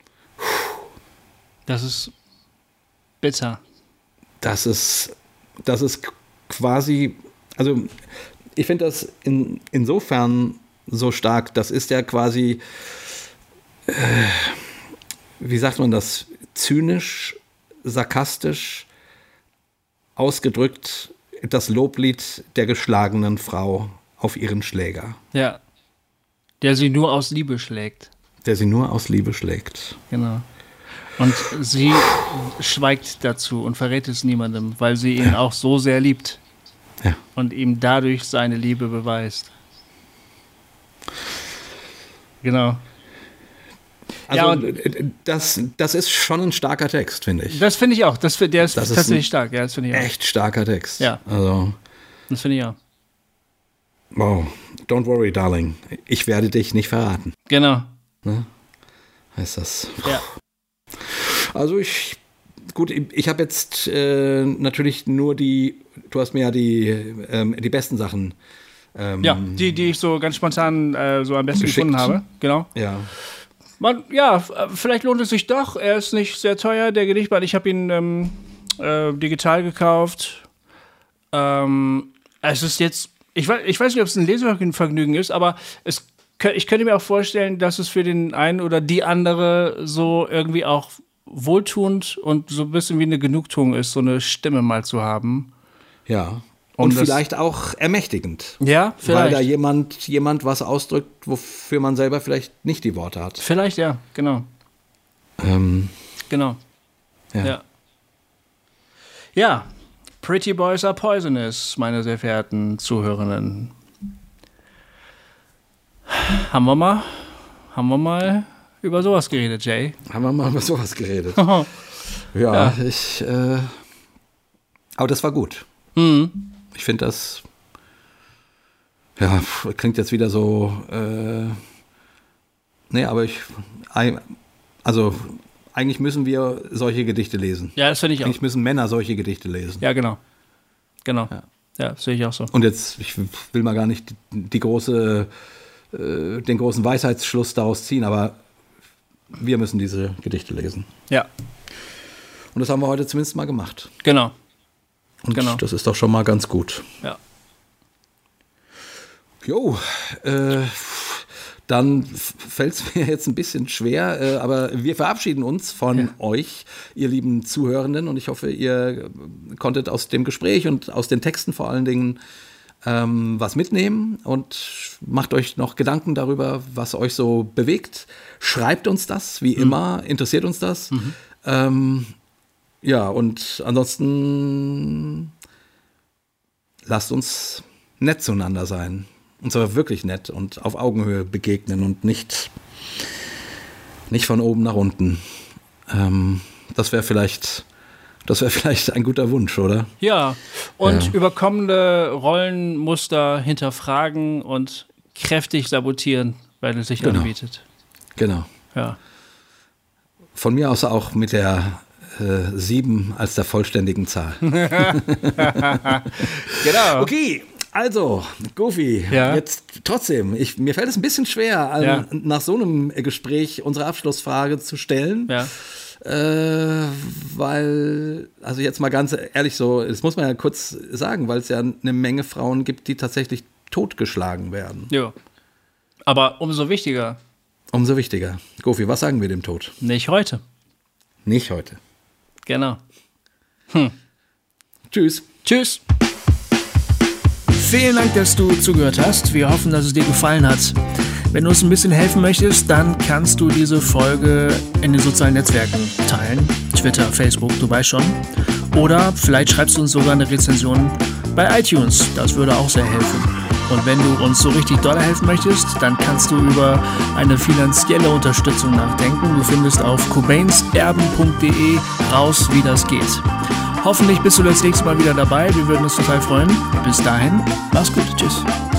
Das ist bitter. Das ist, das ist quasi, also ich finde das in, insofern so stark, das ist ja quasi, äh, wie sagt man das, zynisch, sarkastisch ausgedrückt, das Loblied der geschlagenen Frau auf ihren Schläger. Ja, der sie nur aus Liebe schlägt. Der sie nur aus Liebe schlägt. Genau. Und sie schweigt dazu und verrät es niemandem, weil sie ihn ja. auch so sehr liebt. Ja. Und ihm dadurch seine Liebe beweist. Genau. Also ja, das, das ist schon ein starker Text, finde ich. Das finde ich auch. Das, der ist das tatsächlich ist stark. Ja, das finde ich auch. Echt starker Text. Ja. Also, das finde ich auch. Wow. Don't worry, darling. Ich werde dich nicht verraten. Genau. Ne? Heißt das. Ja. Also ich, gut, ich habe jetzt äh, natürlich nur die, du hast mir ja die, ähm, die besten Sachen ähm, ja, die, die ich so ganz spontan äh, so am besten geschickt. gefunden habe. Genau. Ja. Man, ja, vielleicht lohnt es sich doch. Er ist nicht sehr teuer, der Gedichtband. Ich habe ihn ähm, äh, digital gekauft. Ähm, es ist jetzt, ich weiß, ich weiß nicht, ob es ein Lesevergnügen ist, aber es, ich könnte mir auch vorstellen, dass es für den einen oder die andere so irgendwie auch wohltuend und so ein bisschen wie eine Genugtuung ist, so eine Stimme mal zu haben. Ja. Und um vielleicht auch ermächtigend. Ja, vielleicht. Weil da jemand, jemand was ausdrückt, wofür man selber vielleicht nicht die Worte hat. Vielleicht, ja, genau. Ähm, genau. Ja. ja. Ja, Pretty Boys are poisonous, meine sehr verehrten Zuhörenden. Haben wir mal, haben wir mal über sowas geredet, Jay? Haben wir mal über sowas geredet. ja, ja, ich, äh, aber das war gut. Mhm. Ich finde das, ja, klingt jetzt wieder so, äh, nee, aber ich, also eigentlich müssen wir solche Gedichte lesen. Ja, das finde ich auch. Eigentlich müssen Männer solche Gedichte lesen. Ja, genau. Genau. Ja, ja das sehe ich auch so. Und jetzt, ich will mal gar nicht die, die große, äh, den großen Weisheitsschluss daraus ziehen, aber wir müssen diese Gedichte lesen. Ja. Und das haben wir heute zumindest mal gemacht. Genau. Und genau. das ist doch schon mal ganz gut. Ja. Jo, äh, dann fällt es mir jetzt ein bisschen schwer, äh, aber wir verabschieden uns von ja. euch, ihr lieben Zuhörenden, und ich hoffe, ihr konntet aus dem Gespräch und aus den Texten vor allen Dingen ähm, was mitnehmen und macht euch noch Gedanken darüber, was euch so bewegt. Schreibt uns das, wie mhm. immer, interessiert uns das. Mhm. Ähm, Ja, und ansonsten lasst uns nett zueinander sein. Und zwar wirklich nett und auf Augenhöhe begegnen und nicht, nicht von oben nach unten. Ähm, das wäre vielleicht, das wäre vielleicht ein guter Wunsch, oder? Ja, und ja. überkommene Rollenmuster hinterfragen und kräftig sabotieren, weil es sich genau. anbietet. Genau. Ja. Von mir aus auch mit der Äh, sieben als der vollständigen Zahl. Genau. Okay, also, Goofy, ja. jetzt trotzdem, ich, mir fällt es ein bisschen schwer, ja. nach so einem Gespräch unsere Abschlussfrage zu stellen. Ja. Äh, weil, also jetzt mal ganz ehrlich so, das muss man ja kurz sagen, weil es ja eine Menge Frauen gibt, die tatsächlich totgeschlagen werden. Ja. Aber umso wichtiger. Umso wichtiger. Gofi, was sagen wir dem Tod? Nicht heute. Nicht heute. Genau. Hm. Tschüss. Tschüss. Vielen Dank, dass du zugehört hast. Wir hoffen, dass es dir gefallen hat. Wenn du uns ein bisschen helfen möchtest, dann kannst du diese Folge in den sozialen Netzwerken teilen. Twitter, Facebook, du weißt schon. Oder vielleicht schreibst du uns sogar eine Rezension bei iTunes. Das würde auch sehr helfen. Und wenn du uns so richtig doll helfen möchtest, dann kannst du über eine finanzielle Unterstützung nachdenken. Du findest auf cobainerben punkt de raus, wie das geht. Hoffentlich bist du das nächste Mal wieder dabei. Wir würden uns total freuen. Bis dahin, mach's gut. Tschüss.